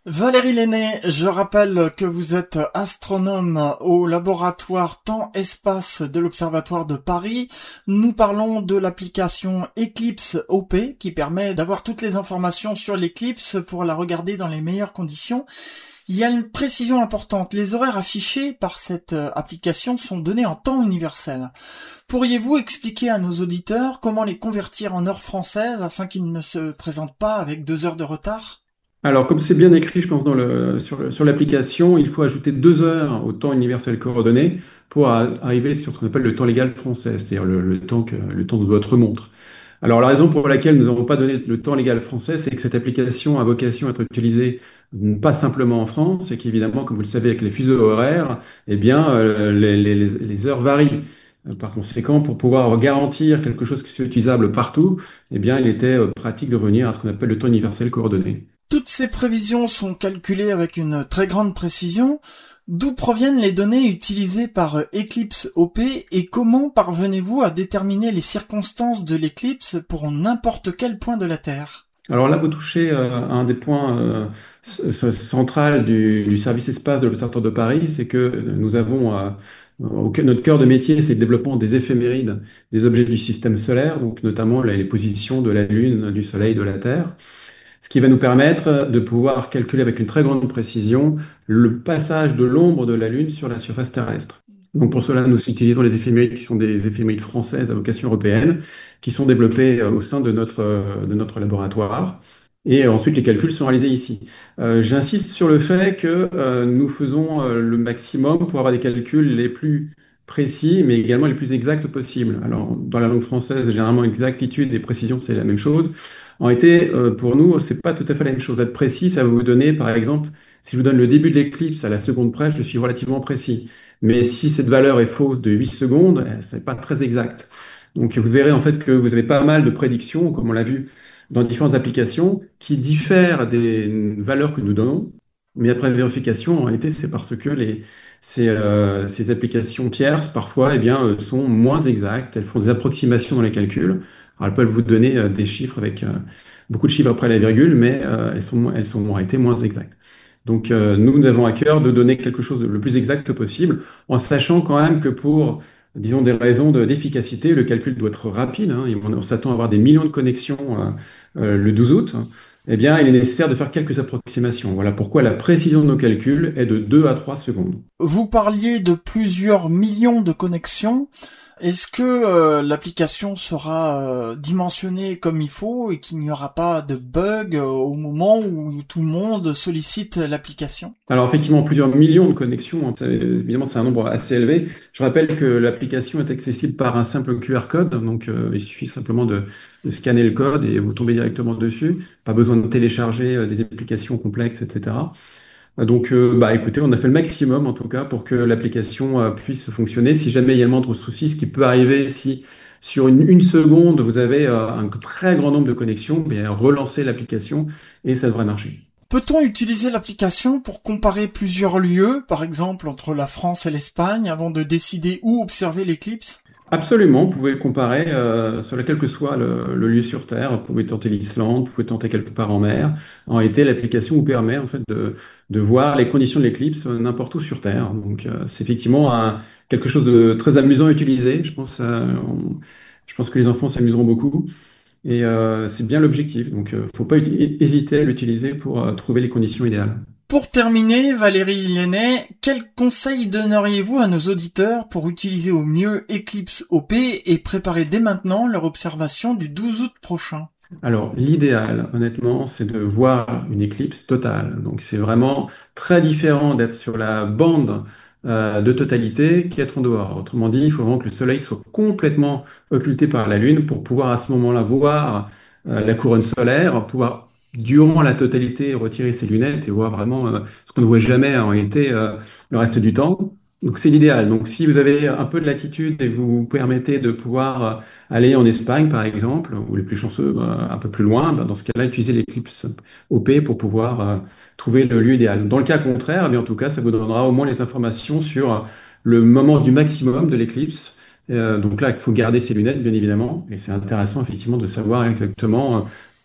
S1: Valérie Lenné, je rappelle que vous êtes astronome au laboratoire Temps-Espace de l'Observatoire de Paris. Nous parlons de l'application Eclipse O P qui permet d'avoir toutes les informations sur l'éclipse pour la regarder dans les meilleures conditions. Il y a une précision importante. Les horaires affichés par cette application sont donnés en temps universel. Pourriez-vous expliquer à nos auditeurs comment les convertir en heure française afin qu'ils ne se présentent pas avec deux heures de retard ?
S9: Alors, comme c'est bien écrit, je pense, dans le, sur, le- sur l'application, il faut ajouter deux heures au temps universel coordonné pour a- arriver sur ce qu'on appelle le temps légal français, c'est-à-dire le, le temps que, le temps de votre montre. Alors, la raison pour laquelle nous n'avons pas donné le temps légal français, c'est que cette application a vocation à être utilisée mm, pas simplement en France, et qu'évidemment, comme vous le savez, avec les fuseaux horaires, eh bien, euh, les, les- les- les heures varient. Euh, Par conséquent, pour pouvoir garantir quelque chose qui soit utilisable partout, eh bien, il était euh, pratique de revenir à ce qu'on appelle le temps universel coordonné.
S1: Toutes ces prévisions sont calculées avec une très grande précision. D'où proviennent les données utilisées par Eclipse O P et comment parvenez-vous à déterminer les circonstances de l'éclipse pour n'importe quel point de la Terre ?
S9: Alors là, vous touchez euh, à un des points euh, c- c- centrales du, du service espace de l'Observatoire de Paris, c'est que nous avons euh, au cœur- notre cœur de métier, c'est le développement des éphémérides des objets du système solaire, donc notamment les, les positions de la Lune, du Soleil, de la Terre, ce qui va nous permettre de pouvoir calculer avec une très grande précision le passage de l'ombre de la Lune sur la surface terrestre. Donc pour cela, nous utilisons les éphémérides qui sont des éphémérides françaises à vocation européenne, qui sont développées euh, au sein de notre, euh, de notre laboratoire. Et euh, ensuite, les calculs sont réalisés ici. Euh, j'insiste sur le fait que euh, nous faisons euh, le maximum pour avoir des calculs les plus précis, mais également les plus exacts possibles. Alors, dans la langue française, généralement, exactitude et précision, c'est la même chose. En réalité, euh, pour nous, c'est pas tout à fait la même chose. Être précis, ça va vous donner, par exemple, si je vous donne le début de l'éclipse à la seconde près, je suis relativement précis. Mais si cette valeur est fausse de huit secondes, eh, c'est pas très exact. Donc, vous verrez en fait que vous avez pas mal de prédictions, comme on l'a vu dans différentes applications, qui diffèrent des valeurs que nous donnons. Mais après vérification, en réalité, c'est parce que les, ces, euh, ces applications tierces, parfois, eh bien, euh, sont moins exactes. Elles font des approximations dans les calculs. Alors, elles peuvent vous donner euh, des chiffres avec euh, beaucoup de chiffres après la virgule, mais euh, elles sont, elles sont en réalité moins exactes. Donc, euh, nous, nous avons à cœur de donner quelque chose de le plus exact possible, en sachant quand même que pour, disons, des raisons de- d'efficacité, le calcul doit être rapide, hein. Et on, on s'attend à avoir des millions de connexions euh, euh, le douze août. Eh bien, il est nécessaire de faire quelques approximations. Voilà pourquoi la précision de nos calculs est de deux à trois secondes.
S1: Vous parliez de plusieurs millions de connexions. Est-ce que euh, l'application sera euh, dimensionnée comme il faut et qu'il n'y aura pas de bug euh, au moment où tout le monde sollicite l'application ?
S9: Alors effectivement, plusieurs millions de connexions, hein. C'est- évidemment c'est un nombre assez élevé. Je rappelle que l'application est accessible par un simple Q R code, donc euh, il suffit simplement de, de scanner le code et vous tombez directement dessus. Pas besoin de télécharger euh, des applications complexes, et cetera. Euh, Donc euh, bah écoutez, on a fait le maximum en tout cas pour que l'application euh, puisse fonctionner. Si jamais il y a le moindre souci, ce qui peut arriver si sur une, une seconde vous avez euh, un très grand nombre de connexions, bien relancez l'application et ça devrait marcher.
S1: Peut-on utiliser l'application pour comparer plusieurs lieux, par exemple entre la France et l'Espagne, avant de décider où observer l'éclipse ?
S9: Absolument, vous pouvez le comparer euh, sur quel que soit le, le lieu sur Terre. Vous pouvez tenter l'Islande, vous pouvez tenter quelque part en mer. En réalité, l'application vous permet en fait de, de voir les conditions de l'éclipse euh, n'importe où sur Terre. Donc, euh, c'est effectivement un- quelque chose de très amusant à utiliser. Je pense, euh, on- je pense que les enfants s'amuseront beaucoup. Et euh, c'est bien l'objectif. Donc, il ne faut pas uti- hésiter à l'utiliser pour euh, trouver les conditions idéales.
S1: Pour terminer, Valérie Lenné, quels conseils donneriez-vous à nos auditeurs pour utiliser au mieux Eclipse O P et préparer dès maintenant leur observation du douze août prochain ?
S9: Alors, l'idéal, honnêtement, c'est de voir une éclipse totale. Donc, c'est vraiment très différent d'être sur la bande euh, de totalité qu'être en dehors. Autrement dit, il faut vraiment que le Soleil soit complètement occulté par la Lune pour pouvoir à ce moment-là voir euh, la couronne solaire, pouvoir durant la totalité retirer ses lunettes et voir vraiment euh, ce qu'on ne voit jamais en réalité euh, le reste du temps. Donc, c'est l'idéal. Donc, si vous avez un peu de latitude et vous vous permettez de pouvoir euh, aller en Espagne, par exemple, ou les plus chanceux, euh, un peu plus loin, ben, dans ce cas-là, utilisez l'éclipse O P pour pouvoir euh, trouver le lieu idéal. Dans le cas contraire, eh bien, en tout cas, ça vous donnera au moins les informations sur euh, le moment du maximum de l'éclipse. Euh, donc là, il faut garder ses lunettes, bien évidemment, et c'est intéressant, effectivement, de savoir exactement euh,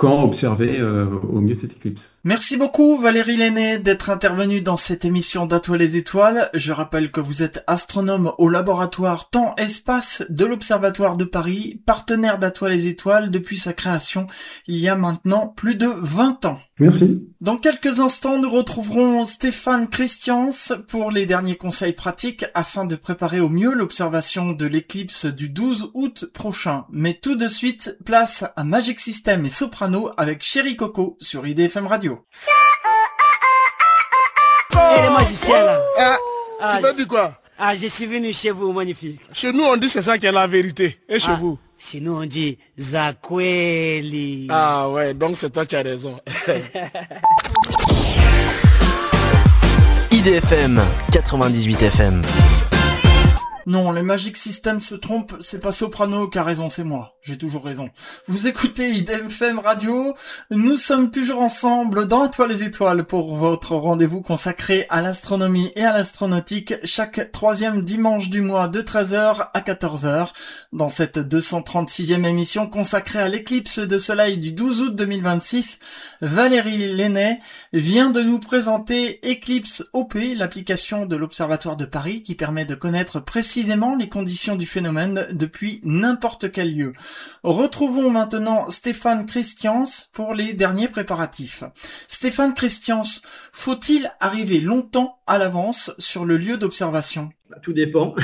S9: quand observer euh, au mieux cette éclipse.
S1: Merci beaucoup Valérie Lenné d'être intervenue dans cette émission d'À toi les étoiles. Je rappelle que vous êtes astronome au laboratoire Temps-Espace de l'Observatoire de Paris, partenaire d'À toi les étoiles depuis sa création il y a maintenant plus de vingt ans.
S9: Merci.
S1: Dans quelques instants, nous retrouverons Stéphane Christians pour les derniers conseils pratiques afin de préparer au mieux l'observation de l'éclipse du douze août prochain. Mais tout de suite, place à Magic System et Soprano avec Chéri Coco sur I D F M Radio.
S3: Et les magiciens là.
S10: Ah,
S3: Ah,
S10: tu veux dire quoi?
S3: Ah, je suis venu chez vous, magnifique.
S10: Chez nous, on dit c'est ça qui est la vérité. Et chez
S3: Ah,
S10: vous?
S3: Chez nous, on dit Zakweli.
S10: Ah ouais, donc c'est toi qui as raison.
S11: I D F M quatre-vingt-dix-huit F M.
S1: Non, les Magic System se trompent, c'est pas Soprano qui a raison, c'est moi. J'ai toujours raison. Vous écoutez I D F M Radio, nous sommes toujours ensemble dans À toi les étoiles pour votre rendez-vous consacré à l'astronomie et à l'astronautique chaque troisième dimanche du mois de treize heures à quatorze heures. Dans cette deux cent trente-sixième émission consacrée à l'éclipse de soleil du douze août deux mille vingt-six, Valérie Lenné vient de nous présenter Eclipse O P, l'application de l'Observatoire de Paris qui permet de connaître précisément précisément les conditions du phénomène depuis n'importe quel lieu. Retrouvons maintenant Stéphane Christians pour les derniers préparatifs. Stéphane Christians, faut-il arriver longtemps à l'avance sur le lieu d'observation ?
S2: Tout dépend.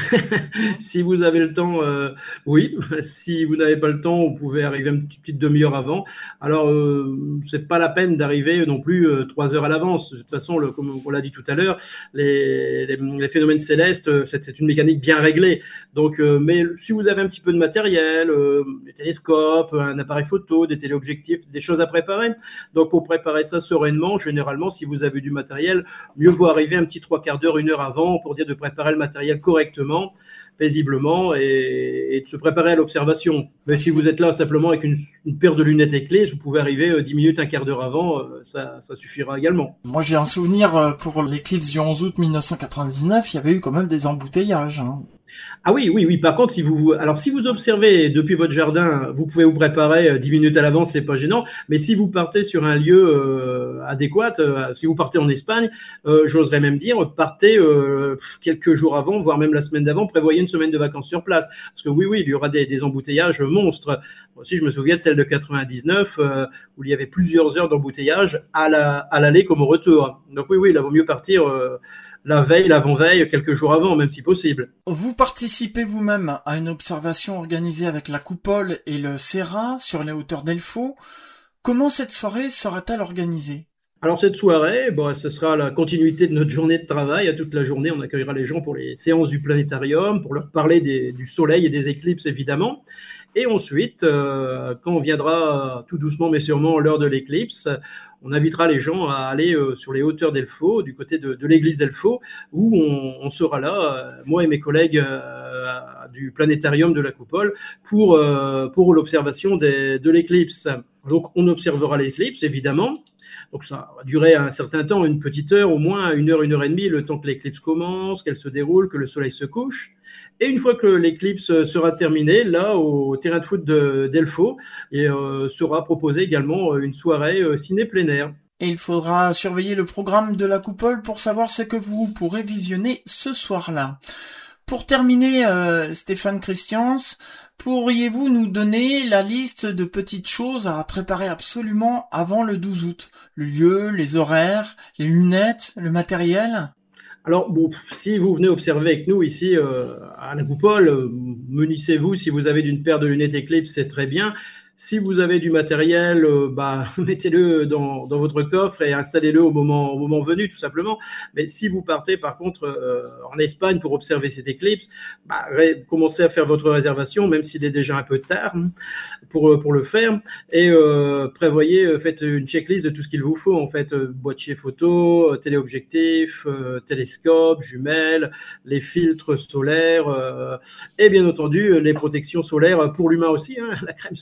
S2: Si vous avez le temps, euh, oui. Si vous n'avez pas le temps, vous pouvez arriver une petite demi-heure avant. Alors, euh, c'est pas la peine d'arriver non plus euh, trois heures à l'avance. De toute façon, le, comme on l'a dit tout à l'heure, les, les, les phénomènes célestes, c'est, c'est une mécanique bien réglée. Donc, euh, mais si vous avez un petit peu de matériel, euh, des télescopes, un appareil photo, des téléobjectifs, des choses à préparer. Donc, pour préparer ça sereinement, généralement, si vous avez du matériel, mieux vaut arriver un petit trois quarts d'heure, une heure avant pour dire de préparer le matériel correctement, paisiblement et, et de se préparer à l'observation. Mais si vous êtes là simplement avec une, une paire de lunettes éclairées, vous pouvez arriver euh, dix minutes, un quart d'heure avant, euh, ça, ça suffira également.
S1: Moi j'ai un souvenir euh, pour l'éclipse du onze août mille neuf cent quatre-vingt-dix-neuf, il y avait eu quand même des embouteillages. Hein.
S2: Ah oui, oui, oui. Par contre, si vous, alors si vous observez depuis votre jardin, vous pouvez vous préparer dix minutes à l'avance, c'est pas gênant. Mais si vous partez sur un lieu euh, adéquat, euh, si vous partez en Espagne, euh, j'oserais même dire, partez euh, quelques jours avant, voire même la semaine d'avant, prévoyez une semaine de vacances sur place. Parce que oui, oui, il y aura des, des embouteillages monstres. Moi aussi, je me souviens de celle de quatre-vingt-dix-neuf, euh, où il y avait plusieurs heures d'embouteillage à la, à l'aller comme au retour. Donc oui, oui, là, vaut mieux partir euh, la veille, l'avant-veille, quelques jours avant, même si possible.
S1: Vous participez vous-même à une observation organisée avec la Coupole et le CERA sur les hauteurs d'Elfo. Comment cette soirée sera-t-elle organisée ?
S2: Alors cette soirée, bon, ce sera la continuité de notre journée de travail. À toute la journée, on accueillera les gens pour les séances du planétarium, pour leur parler des, du soleil et des éclipses évidemment. Et ensuite, euh, quand on viendra tout doucement mais sûrement l'heure de l'éclipse, on invitera les gens à aller euh, sur les hauteurs d'Elfo, du côté de, de l'église d'Elfo, où on, on sera là, euh, moi et mes collègues euh, du planétarium de la Coupole, pour, euh, pour l'observation des, de l'éclipse. Donc on observera l'éclipse, évidemment. Donc ça va durer un certain temps, une petite heure, au moins une heure, une heure et demie, le temps que l'éclipse commence, qu'elle se déroule, que le soleil se couche. Et une fois que l'éclipse sera terminée, là, au terrain de foot de, d'Elfo, et, euh, sera proposée également une soirée euh, ciné plein air.
S1: Et il faudra surveiller le programme de la Coupole pour savoir ce que vous pourrez visionner ce soir-là. Pour terminer, euh, Stéphane Christians, pourriez-vous nous donner la liste de petites choses à préparer absolument avant le douze août ? Le lieu, les horaires, les lunettes, le matériel ?
S2: Alors, bon, si vous venez observer avec nous ici euh, à la Coupole, euh, munissez-vous. Si vous avez d'une paire de lunettes Eclipse, c'est très bien. Si vous avez du matériel, euh, bah, mettez-le dans, dans votre coffre et installez-le au moment, au moment venu, tout simplement. Mais si vous partez, par contre, euh, en Espagne pour observer cette éclipse, bah, ré- commencez à faire votre réservation, même s'il est déjà un peu tard, pour, pour le faire. Et euh, prévoyez, faites une checklist de tout ce qu'il vous faut, en fait. Euh, boîtier photo, euh, téléobjectif, euh, télescope, jumelles, les filtres solaires, euh, et bien entendu, les protections solaires pour l'humain aussi, hein, la crème solaire,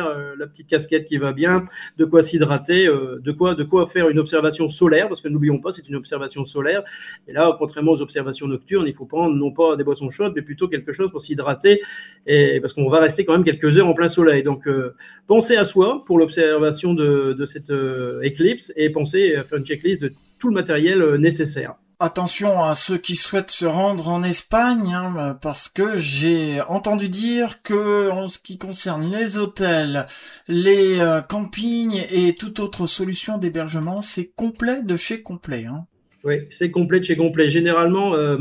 S2: euh, la petite casquette qui va bien, de quoi s'hydrater, euh, de quoi de quoi faire une observation solaire, parce que n'oublions pas, c'est une observation solaire. Et là, contrairement aux observations nocturnes, il faut prendre non pas des boissons chaudes, mais plutôt quelque chose pour s'hydrater, et parce qu'on va rester quand même quelques heures en plein soleil. Donc, euh, pensez à soi pour l'observation de, de cette euh, éclipse, et pensez à faire une checklist de tout le matériel euh, nécessaire.
S1: Attention à ceux qui souhaitent se rendre en Espagne, hein, parce que j'ai entendu dire que en ce qui concerne les hôtels, les euh, campings et toute autre solution d'hébergement, c'est complet de chez complet. Hein.
S2: Oui, c'est complet de chez complet. Généralement, euh,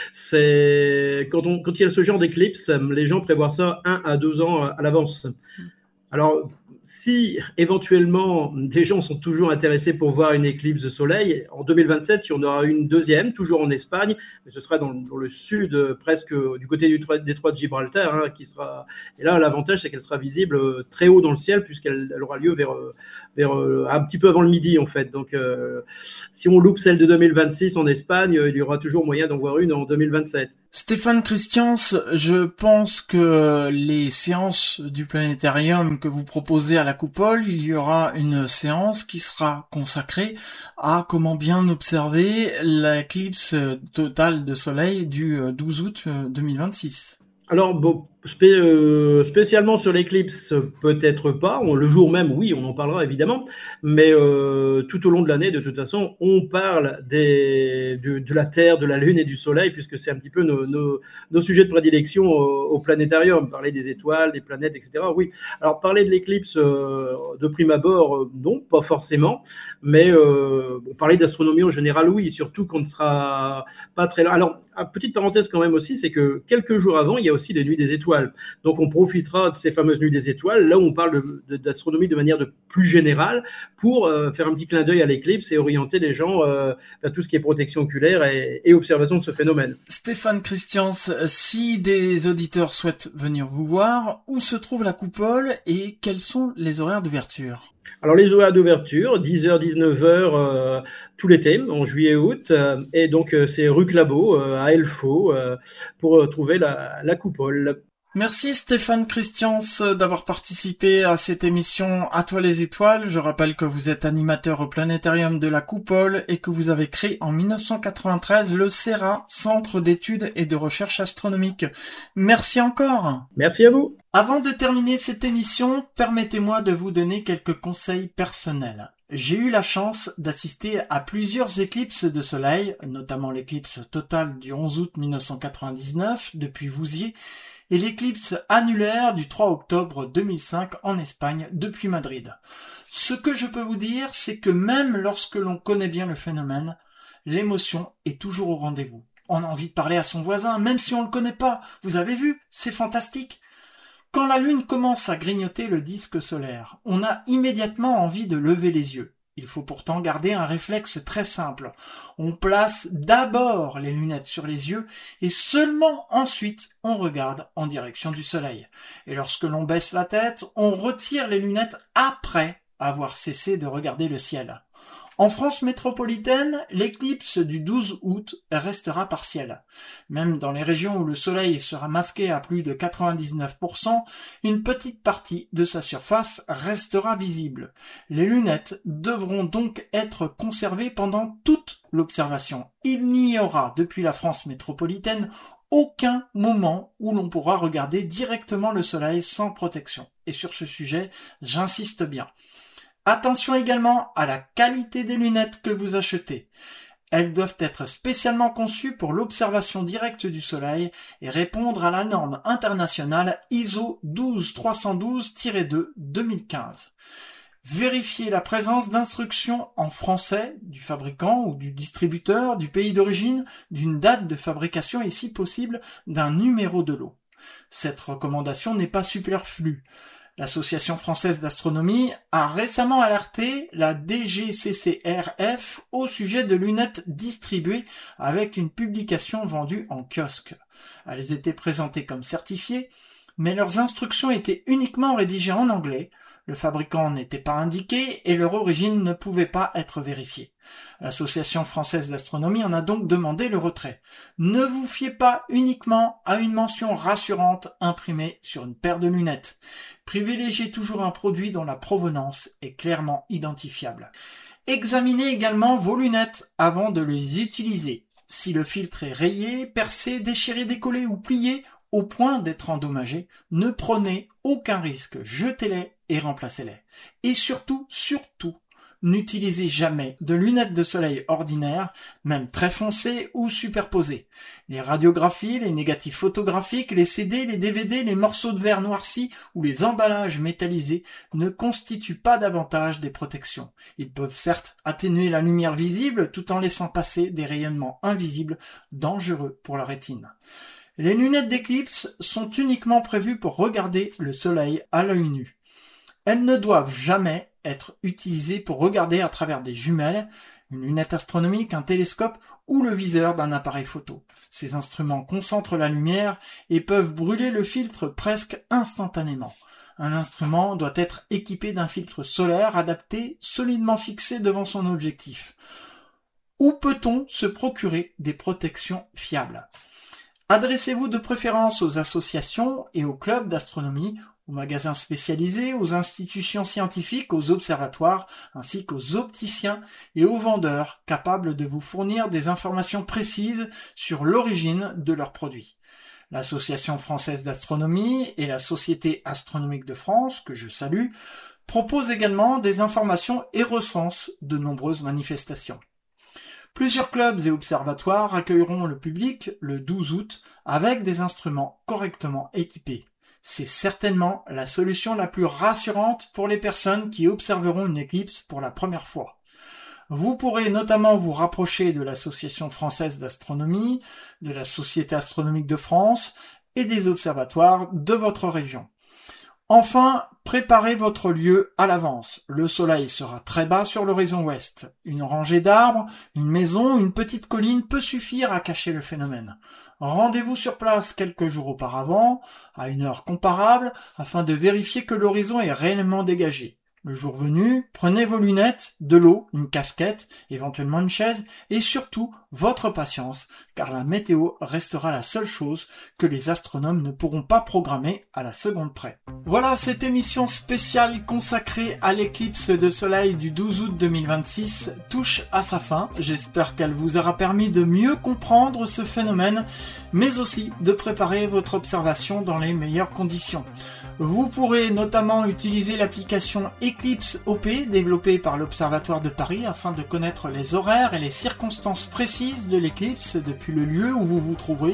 S2: c'est quand, on, quand il y a ce genre d'éclipse, les gens prévoient ça un à deux ans à l'avance. Alors, si éventuellement des gens sont toujours intéressés pour voir une éclipse de soleil, en deux mille vingt-sept, il y en aura une deuxième, toujours en Espagne, mais ce sera dans, dans le sud, presque du côté du détroit de Gibraltar, hein, qui sera. Et là, l'avantage, c'est qu'elle sera visible très haut dans le ciel, puisqu'elle elle aura lieu vers, vers un petit peu avant le midi, en fait. Donc, euh, si on loupe celle de deux mille vingt-six en Espagne, il y aura toujours moyen d'en voir une en deux mille vingt-sept.
S1: Stéphane Christians, je pense que les séances du planétarium que vous proposez à la coupole, il y aura une séance qui sera consacrée à comment bien observer l'éclipse totale de soleil du douze août deux mille vingt-six.
S2: Alors, bon, spé euh, spécialement sur l'éclipse, peut-être pas. On, le jour même, oui, on en parlera évidemment. Mais euh, tout au long de l'année, de toute façon, on parle des, de, de la Terre, de la Lune et du Soleil, puisque c'est un petit peu nos, nos, nos sujets de prédilection au, au planétarium. Parler des étoiles, des planètes, et cetera. Oui. Alors, parler de l'éclipse euh, de prime abord, euh, non, pas forcément. Mais euh, bon, parler d'astronomie en général, oui, surtout qu'on ne sera pas très loin. Alors, petite parenthèse quand même aussi, c'est que quelques jours avant, il y a aussi les nuits des étoiles. Donc, on profitera de ces fameuses nuits des étoiles, là où on parle de, de, d'astronomie de manière de plus générale, pour euh, faire un petit clin d'œil à l'éclipse et orienter les gens euh, vers tout ce qui est protection oculaire et, et observation de ce phénomène.
S1: Stéphane Christians, si des auditeurs souhaitent venir vous voir, où se trouve la coupole et quels sont les horaires d'ouverture ?
S2: Alors, les horaires d'ouverture, dix heures, dix-neuf heures euh, tout l'été, en juillet et août. Euh, et donc, euh, c'est rue Clabot, euh, à Elfaux, euh, pour euh, trouver la, la coupole.
S1: Merci Stéphane Christians d'avoir participé à cette émission À toi les étoiles. Je rappelle que vous êtes animateur au planétarium de la Coupole et que vous avez créé en mille neuf cent quatre-vingt-treize le CERA, Centre d'études et de recherche astronomique. Merci encore.
S2: Merci à vous.
S1: Avant de terminer cette émission, permettez-moi de vous donner quelques conseils personnels. J'ai eu la chance d'assister à plusieurs éclipses de soleil, notamment l'éclipse totale du onze août mille neuf cent quatre-vingt-dix-neuf depuis Vouziers, et l'éclipse annulaire du trois octobre deux mille cinq en Espagne depuis Madrid. Ce que je peux vous dire, c'est que même lorsque l'on connaît bien le phénomène, l'émotion est toujours au rendez-vous. On a envie de parler à son voisin, même si on le connaît pas. Vous avez vu, c'est fantastique. Quand la Lune commence à grignoter le disque solaire, on a immédiatement envie de lever les yeux. Il faut pourtant garder un réflexe très simple. On place d'abord les lunettes sur les yeux et seulement ensuite on regarde en direction du soleil. Et lorsque l'on baisse la tête, on retire les lunettes après avoir cessé de regarder le ciel. En France métropolitaine, l'éclipse du douze août restera partielle. Même dans les régions où le soleil sera masqué à plus de quatre-vingt-dix-neuf pour cent, une petite partie de sa surface restera visible. Les lunettes devront donc être conservées pendant toute l'observation. Il n'y aura, depuis la France métropolitaine, aucun moment où l'on pourra regarder directement le soleil sans protection. Et sur ce sujet, j'insiste bien. Attention également à la qualité des lunettes que vous achetez. Elles doivent être spécialement conçues pour l'observation directe du soleil et répondre à la norme internationale I S O douze trois cent douze tiret deux deux mille quinze. Vérifiez la présence d'instructions en français du fabricant ou du distributeur, du pays d'origine, d'une date de fabrication et si possible d'un numéro de lot. Cette recommandation n'est pas superflue. L'Association française d'astronomie a récemment alerté la D G C C R F au sujet de lunettes distribuées avec une publication vendue en kiosque. Elles étaient présentées comme certifiées, mais leurs instructions étaient uniquement rédigées en anglais, le fabricant n'était pas indiqué et leur origine ne pouvait pas être vérifiée. L'Association française d'astronomie en a donc demandé le retrait. Ne vous fiez pas uniquement à une mention rassurante imprimée sur une paire de lunettes. Privilégiez toujours un produit dont la provenance est clairement identifiable. Examinez également vos lunettes avant de les utiliser. Si le filtre est rayé, percé, déchiré, décollé ou plié au point d'être endommagé, ne prenez aucun risque, jetez-les et remplacez-les. Et surtout, surtout, n'utilisez jamais de lunettes de soleil ordinaires, même très foncées ou superposées. Les radiographies, les négatifs photographiques, les C D, les D V D, les morceaux de verre noircis ou les emballages métallisés ne constituent pas davantage des protections. Ils peuvent certes atténuer la lumière visible tout en laissant passer des rayonnements invisibles dangereux pour la rétine. Les lunettes d'éclipse sont uniquement prévues pour regarder le soleil à l'œil nu. Elles ne doivent jamais être utilisées pour regarder à travers des jumelles, une lunette astronomique, un télescope ou le viseur d'un appareil photo. Ces instruments concentrent la lumière et peuvent brûler le filtre presque instantanément. Un instrument doit être équipé d'un filtre solaire adapté, solidement fixé devant son objectif. Où peut-on se procurer des protections fiables ? Adressez-vous de préférence aux associations et aux clubs d'astronomie, aux magasins spécialisés, aux institutions scientifiques, aux observatoires, ainsi qu'aux opticiens et aux vendeurs capables de vous fournir des informations précises sur l'origine de leurs produits. L'Association française d'astronomie et la Société astronomique de France, que je salue, proposent également des informations et recensent de nombreuses manifestations. Plusieurs clubs et observatoires accueilleront le public le douze août avec des instruments correctement équipés. C'est certainement la solution la plus rassurante pour les personnes qui observeront une éclipse pour la première fois. Vous pourrez notamment vous rapprocher de l'Association française d'astronomie, de la Société astronomique de France et des observatoires de votre région. Enfin, préparez votre lieu à l'avance. Le soleil sera très bas sur l'horizon ouest. Une rangée d'arbres, une maison, une petite colline peut suffire à cacher le phénomène. Rendez-vous sur place quelques jours auparavant, à une heure comparable, afin de vérifier que l'horizon est réellement dégagé. Le jour venu, prenez vos lunettes, de l'eau, une casquette, éventuellement une chaise, et surtout votre patience, car la météo restera la seule chose que les astronomes ne pourront pas programmer à la seconde près. Voilà, cette émission spéciale consacrée à l'éclipse de soleil du douze août deux mille vingt-six touche à sa fin. J'espère qu'elle vous aura permis de mieux comprendre ce phénomène, mais aussi de préparer votre observation dans les meilleures conditions. Vous pourrez notamment utiliser l'application Eclipse O P développée par l'Observatoire de Paris afin de connaître les horaires et les circonstances précises de l'éclipse depuis le lieu où vous vous trouverez.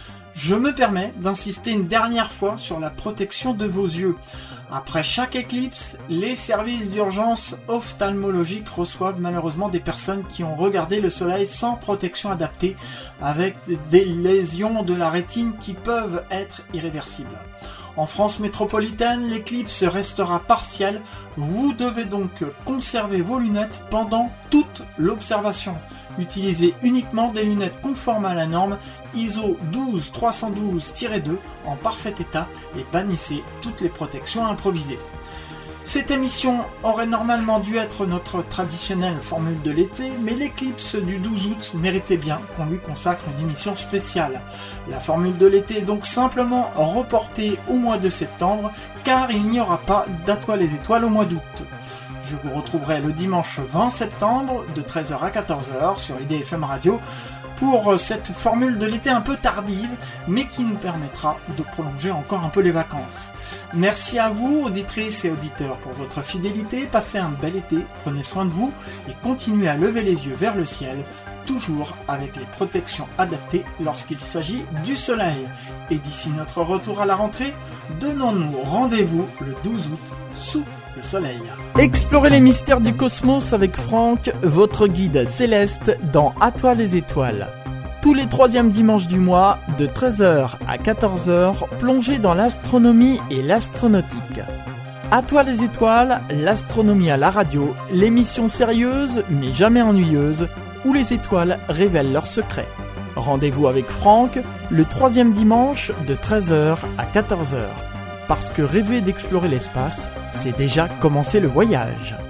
S1: Je me permets d'insister une dernière fois sur la protection de vos yeux. Après chaque éclipse, les services d'urgence ophtalmologique reçoivent malheureusement des personnes qui ont regardé le soleil sans protection adaptée, avec des lésions de la rétine qui peuvent être irréversibles. En France métropolitaine, l'éclipse restera partielle. Vous devez donc conserver vos lunettes pendant toute l'observation. Utilisez uniquement des lunettes conformes à la norme I S O douze trois cent douze tiret deux en parfait état et bannissez toutes les protections improvisées. Cette émission aurait normalement dû être notre traditionnelle formule de l'été, mais l'éclipse du douze août méritait bien qu'on lui consacre une émission spéciale. La formule de l'été est donc simplement reportée au mois de septembre, car il n'y aura pas d'À toi les étoiles au mois d'août. Je vous retrouverai le dimanche vingt septembre de treize heures à quatorze heures sur I D F M Radio pour cette formule de l'été un peu tardive, mais qui nous permettra de prolonger encore un peu les vacances. Merci à vous, auditrices et auditeurs, pour votre fidélité. Passez un bel été, prenez soin de vous et continuez à lever les yeux vers le ciel, toujours avec les protections adaptées lorsqu'il s'agit du soleil. Et d'ici notre retour à la rentrée, donnons-nous rendez-vous le douze août sous le soleil.
S12: Explorez les mystères du cosmos avec Franck, votre guide céleste dans À toi les étoiles. Tous les troisièmes dimanches du mois, de treize heures à quatorze heures, plongez dans l'astronomie et l'astronautique. À toi les étoiles, l'astronomie à la radio, l'émission sérieuse mais jamais ennuyeuse, où les étoiles révèlent leurs secrets. Rendez-vous avec Franck, le troisième dimanche de treize heures à quatorze heures. parce que rêver d'explorer l'espace, c'est déjà commencer le voyage.